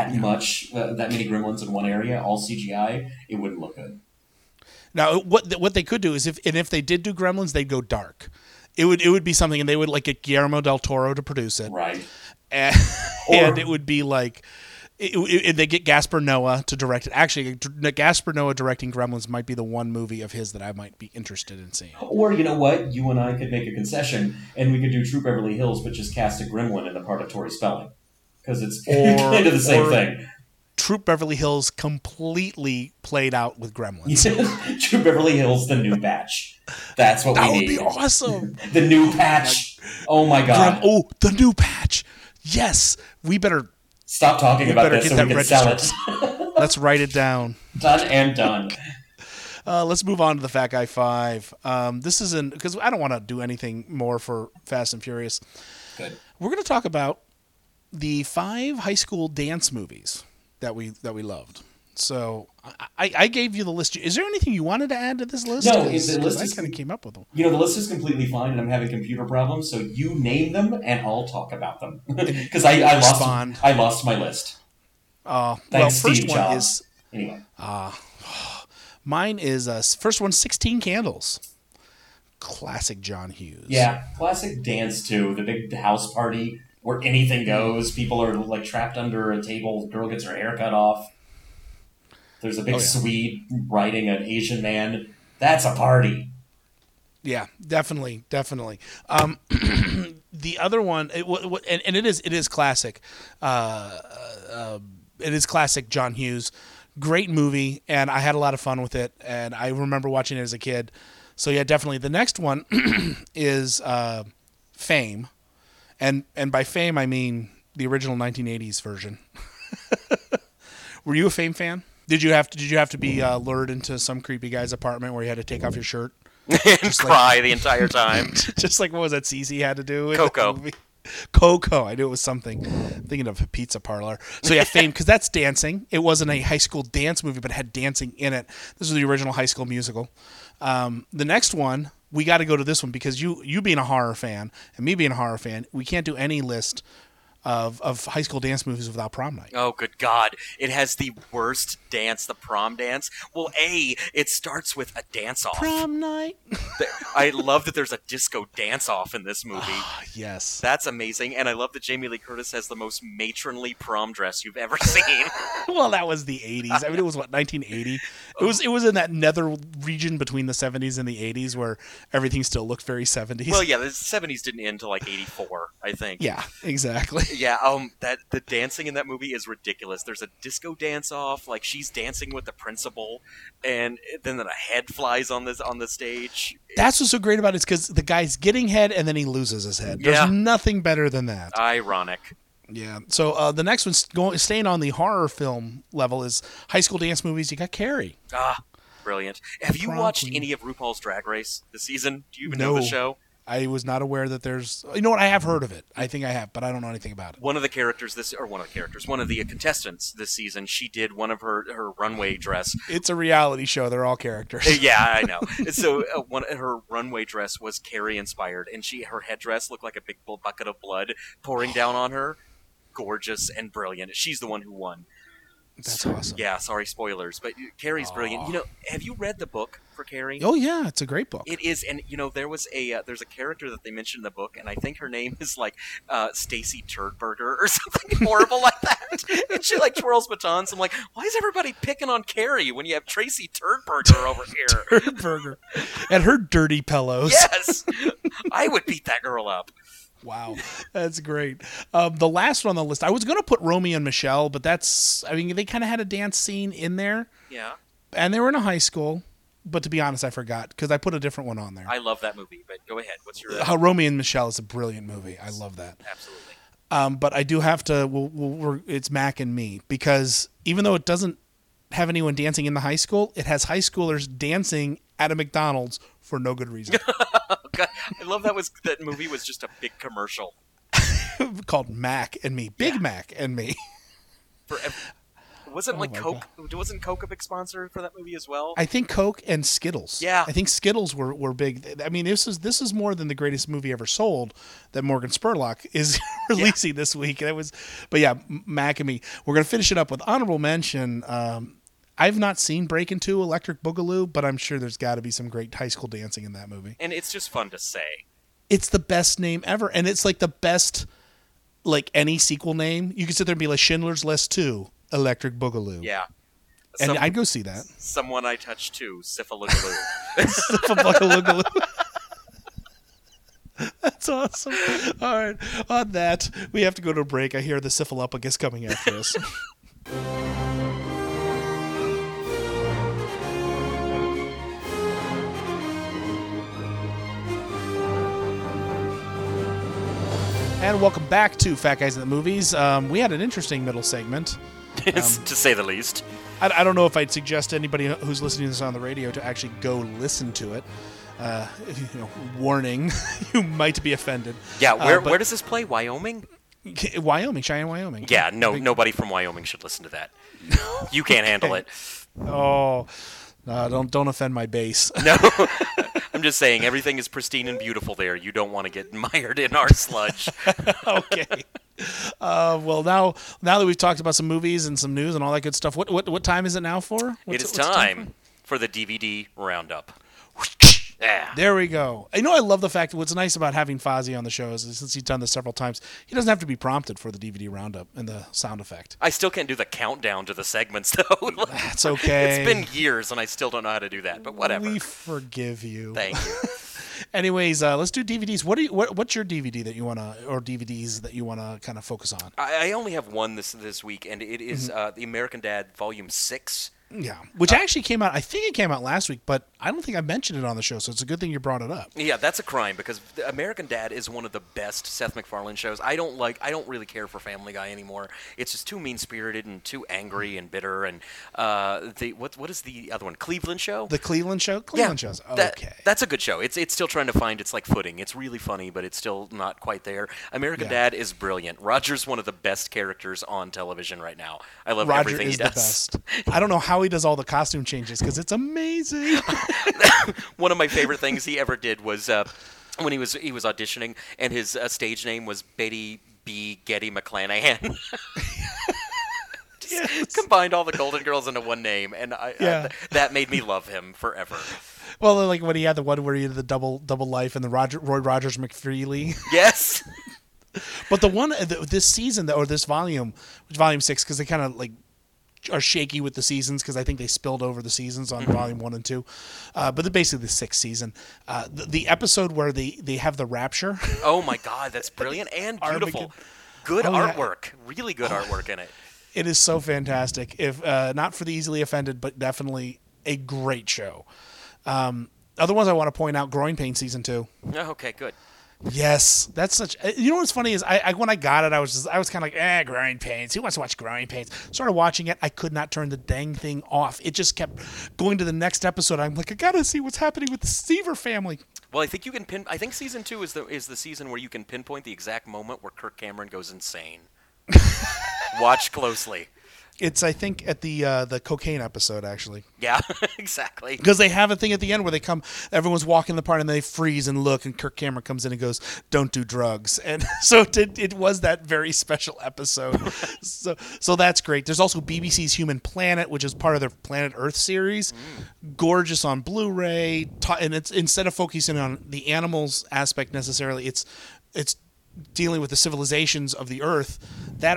gremlins in one area, all CGI. It wouldn't look good. Now, what they could do is if they did do Gremlins, they'd go dark. It would be something, and they would get Guillermo del Toro to produce it, right? And it would be they get Gaspar Noé to direct it. Actually, Gaspar Noé directing Gremlins might be the one movie of his that I might be interested in seeing. Or, you know what? You and I could make a concession, and we could do Troop Beverly Hills, but just cast a gremlin in the part of Tori Spelling. Because it's kind of the same thing. Troop Beverly Hills completely played out with gremlins. Troop Beverly Hills, the new batch. That's what we need. That would be awesome. The new patch. Oh, my God. The new patch. Yes. We better... Stop talking about this so we can sell it. Let's write it down. Done and done. Let's move on to the Fat Guy 5. This isn't... Because I don't want to do anything more for Fast and Furious. Good. We're going to talk about the 5 high school dance movies that we loved. So I gave you the list. Is there anything you wanted to add to this list? No, the list I kind of came up with them. The list is completely fine, and I'm having computer problems. So you name them, and I'll talk about them because I lost my list. Thanks, first Steve one Jobs. is anyway. Mine is first one, 16 Candles. Classic John Hughes. Yeah, classic dance too. The big house party where anything goes. People are trapped under a table. Girl gets her hair cut off. There's a big Swede riding an Asian man. That's a party. Yeah, definitely. The other one, and it is classic. It is classic John Hughes. Great movie, and I had a lot of fun with it, and I remember watching it as a kid. So yeah, definitely. The next one is Fame. And by Fame, I mean the original 1980s version. Were you a Fame fan? Did you have to be lured into some creepy guy's apartment where you had to take off your shirt and cry the entire time? Just like what was that CeCe had to do? Coco. I knew it was something. I'm thinking of a pizza parlor. So yeah, Fame, because that's dancing. It wasn't a high school dance movie, but it had dancing in it. This was the original High School Musical. The next one, we got to go to this one because you being a horror fan and me being a horror fan, we can't do any list of high school dance movies without Prom Night. Oh, good God. It has the worst dance, the prom dance. Well, it starts with a dance-off. Prom Night. I love that there's a disco dance-off in this movie. Yes. That's amazing. And I love that Jamie Lee Curtis has the most matronly prom dress you've ever seen. Well, that was the 80s. I mean, it was, 1980? It was in that nether region between the 70s and the 80s where everything still looked very 70s. Well, yeah, the 70s didn't end until 84, I think. Yeah, exactly. Yeah, the dancing in that movie is ridiculous. There's a disco dance-off, she's dancing with the principal, and then a head flies on the stage. That's what's so great about it, is because the guy's getting head and then he loses his head. There's nothing better than that. Ironic. Yeah. So the next one, staying on the horror film level, is high school dance movies. You got Carrie. Brilliant. Have you watched any of RuPaul's Drag Race this season? Do you even know the show? I was not aware that there's. You know what? I have heard of it. I think I have, but I don't know anything about it. One of the contestants this season, she did one of her runway dress. It's a reality show. They're all characters. Yeah, I know. So her runway dress was Carrie inspired, and her headdress looked like a big bucket of blood pouring down on her. Gorgeous and brilliant. She's the one who won. That's awesome. Yeah, sorry, spoilers, but Carrie's brilliant. You know, have you read the book for Carrie? Oh yeah, it's a great book. It is, and you know, there's a character that they mentioned in the book, and I think her name is like Stacy Turdberger or something horrible like that. And she like twirls batons. I'm like, why is everybody picking on Carrie when you have Tracy Turdberger over here? Turdberger, and her dirty pillows. Yes, I would beat that girl up. Wow, that's great. The last one on the list, I was going to put Romeo and Michelle, but they kind of had a dance scene in there. Yeah. And they were in a high school, but to be honest, I forgot because I put a different one on there. I love that movie, but go ahead. What's your... Romeo and Michelle is a brilliant movie. I love that. Absolutely. But I do have to, it's Mac and Me, because even though it doesn't have anyone dancing in the high school, it has high schoolers dancing at a McDonald's for no good reason. God, I love that movie was just a big commercial called Mac and Me, Big Mac and Me. Wasn't Coke? Wasn't Coke a big sponsor for that movie as well? I think Coke and Skittles. Yeah, I think Skittles were big. I mean, this is more than the greatest movie ever sold that Morgan Spurlock is releasing this week. And but yeah, Mac and Me. We're gonna finish it up with honorable mention. I've not seen Breakin' 2 Electric Boogaloo, but I'm sure there's got to be some great high school dancing in that movie. And it's just fun to say. It's the best name ever, and it's like the best, like any sequel name. You could sit there and be like Schindler's List 2 Electric Boogaloo. Yeah. And I'd go see that. Someone I Touched Too, Syphiloogaloo. Syphiloogaloo. That's awesome. All right. On that, we have to go to a break. I hear the Syphilopagus coming after us. And welcome back to Fat Guys in the Movies. We had an interesting middle segment. To say the least. I don't know if I'd suggest anybody who's listening to this on the radio to actually go listen to it. Warning, you might be offended. Yeah, where does this play? Wyoming? Wyoming, Cheyenne, Wyoming. Yeah, nobody from Wyoming should listen to that. You can't handle it. Oh, no, don't offend my base. No, I'm just saying everything is pristine and beautiful there. You don't want to get mired in our sludge. Okay. Well, now that we've talked about some movies and some news and all that good stuff, what time is it now for? It is time for the DVD roundup. Yeah. There we go. I love the fact that what's nice about having Fozzie on the show is since he's done this several times, he doesn't have to be prompted for the DVD roundup and the sound effect. I still can't do the countdown to the segments, though. That's okay. It's been years, and I still don't know how to do that, but whatever. We forgive you. Thank you. Anyways, let's do DVDs. What's your DVD that you or DVDs that you wanna kind of focus on? I only have one this week, and it is The American Dad Volume 6. Yeah, which actually came out. I think it came out last week, but I don't think I mentioned it on the show, so it's a good thing you brought it up. Yeah, that's a crime because American Dad is one of the best Seth MacFarlane shows. I don't really care for Family Guy anymore. It's just too mean-spirited and too angry and bitter. And what is the other one? Cleveland Show. The Cleveland Show. Cleveland Show's okay. That's a good show. It's still trying to find its footing. It's really funny, but it's still not quite there. American Dad is brilliant. Roger's one of the best characters on television right now. I love everything he does. Roger is the best. I don't know how he does all the costume changes because it's amazing. One of my favorite things he ever did was when he was auditioning and his stage name was Betty B. Getty McClanahan. Yes. Combined all the Golden Girls into one name, and that made me love him forever. Well, like when he had the one where he had the double life and the Roy Rogers McFreely. Yes. But the one this season or this volume 6, because they kind of like are shaky with the seasons because I think they spilled over the seasons on volume 1 and 2. But they're basically the 6th season. The episode where they have the rapture. Oh my God, that's brilliant and beautiful. Good artwork. Really good artwork in it. It is so fantastic. If not for the easily offended, but definitely a great show. Other ones I want to point out, Growing Pains season 2. Oh, okay, good. Yes, that's such. You know what's funny is I when I got it, I was kind of like, Growing Pains. Who wants to watch Growing Pains? Started watching it, I could not turn the dang thing off. It just kept going to the next episode. I'm like, I gotta see what's happening with the Seaver family. Well, I think you can I think season 2 is the season where you can pinpoint the exact moment where Kirk Cameron goes insane. Watch closely. It's, I think, at the cocaine episode, actually. Yeah, exactly. Because they have a thing at the end where everyone's walking the park and they freeze and look, and Kirk Cameron comes in and goes, "Don't do drugs." And so it was that very special episode. so that's great. There's also BBC's Human Planet, which is part of their Planet Earth series. Gorgeous on Blu-ray. And it's, instead of focusing on the animals aspect necessarily, it's dealing with the civilizations of the Earth that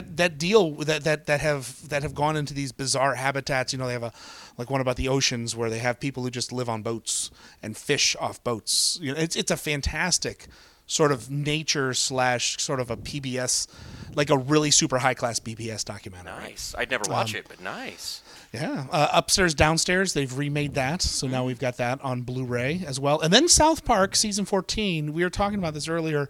have gone into these bizarre habitats. You know, they have one about the oceans where they have people who just live on boats and fish off boats. You know, it's a fantastic sort of nature / sort of a PBS, like a really super high class PBS documentary. Nice. I'd never watch it, but nice. Yeah. Upstairs, Downstairs, they've remade that. So now we've got that on Blu-ray as well. And then South Park season 14. We were talking about this earlier.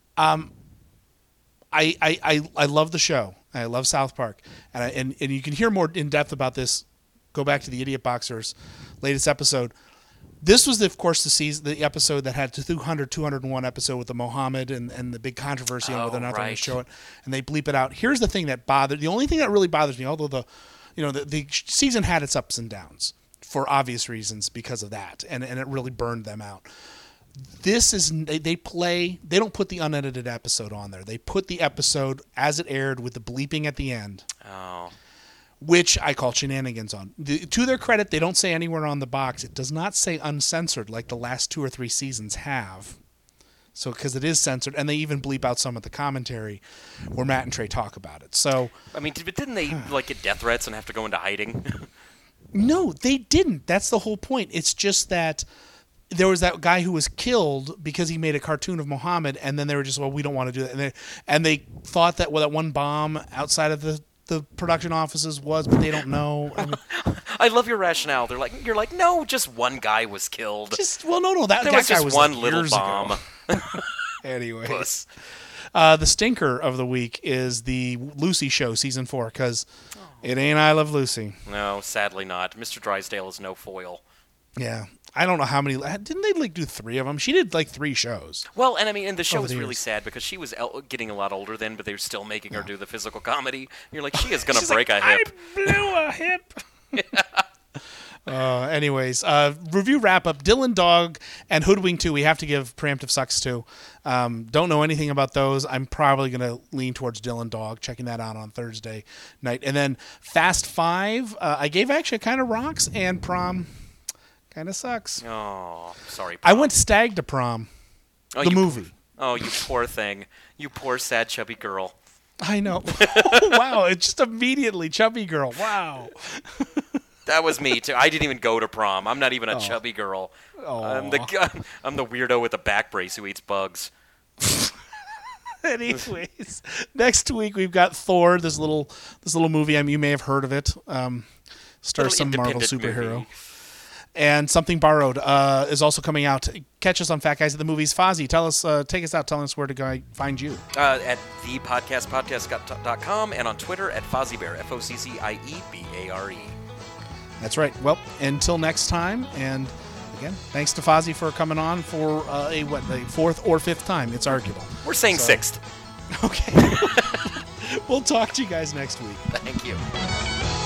I love the show. I love South Park, and you can hear more in depth about this. Go back to the Idiot Boxers latest episode. This was, of course, the episode that had 201 episode with the Mohammed and the big controversy on whether or not they're going to show it, and they bleep it out. Here's the thing the only thing that really bothers me, although the season had its ups and downs for obvious reasons because of that, and it really burned them out. This is they don't put the unedited episode on there. They put the episode as it aired with the bleeping at the end. Oh. Which I call shenanigans on. To their credit, they don't say anywhere on the box. It does not say uncensored like the last 2 or 3 seasons have. So, because it is censored, and they even bleep out some of the commentary where Matt and Trey talk about it. So, I mean, but didn't they get death threats and have to go into hiding? No, they didn't. That's the whole point. It's just that there was that guy who was killed because he made a cartoon of Muhammad, and then they were just, well, we don't want to do that. And they thought that that one bomb outside of the production offices was, but they don't know. I mean, I love your rationale. You're like, no, just one guy was killed. No, that there guy was just was one little bomb. Anyways, the stinker of the week is the Lucy Show season 4 because it ain't I Love Lucy. No, sadly not. Mr. Drysdale is no foil. Yeah. I don't know how many. Didn't they do 3 of them? She did 3 shows. Well, and I mean, and the show is really sad because she was getting a lot older then, but they were still making her do the physical comedy. And you're like, she is going to break a hip. I blew a hip. Anyways, review wrap up. Dylan Dog and Hoodwink 2. We have to give preemptive sucks to. Don't know anything about those. I'm probably going to lean towards Dylan Dog. Checking that out on Thursday night. And then Fast 5. I gave actually kind of rocks, and Prom kind of sucks. Oh, sorry, I Prom. went stag to Prom. The movie. Oh, you poor thing. You poor sad chubby girl. I know. Wow, it's just immediately chubby girl. Wow. That was me too. I didn't even go to prom. I'm not even a chubby girl. I'm the weirdo with a back brace who eats bugs. Anyways, next week we've got Thor. This little movie. You may have heard of it. Stars some Marvel superhero. Movie. And Something Borrowed is also coming out. Catch us on Fat Guys at the Movies. Fozzie, take us out. Tell us where to find you. At thepodcastpodcast.com and on Twitter at FozzieBear, FoccieBare. That's right. Well, until next time, and again, thanks to Fozzie for coming on for the 4th or 5th time. It's arguable. We're saying 6th. Okay. We'll talk to you guys next week. Thank you.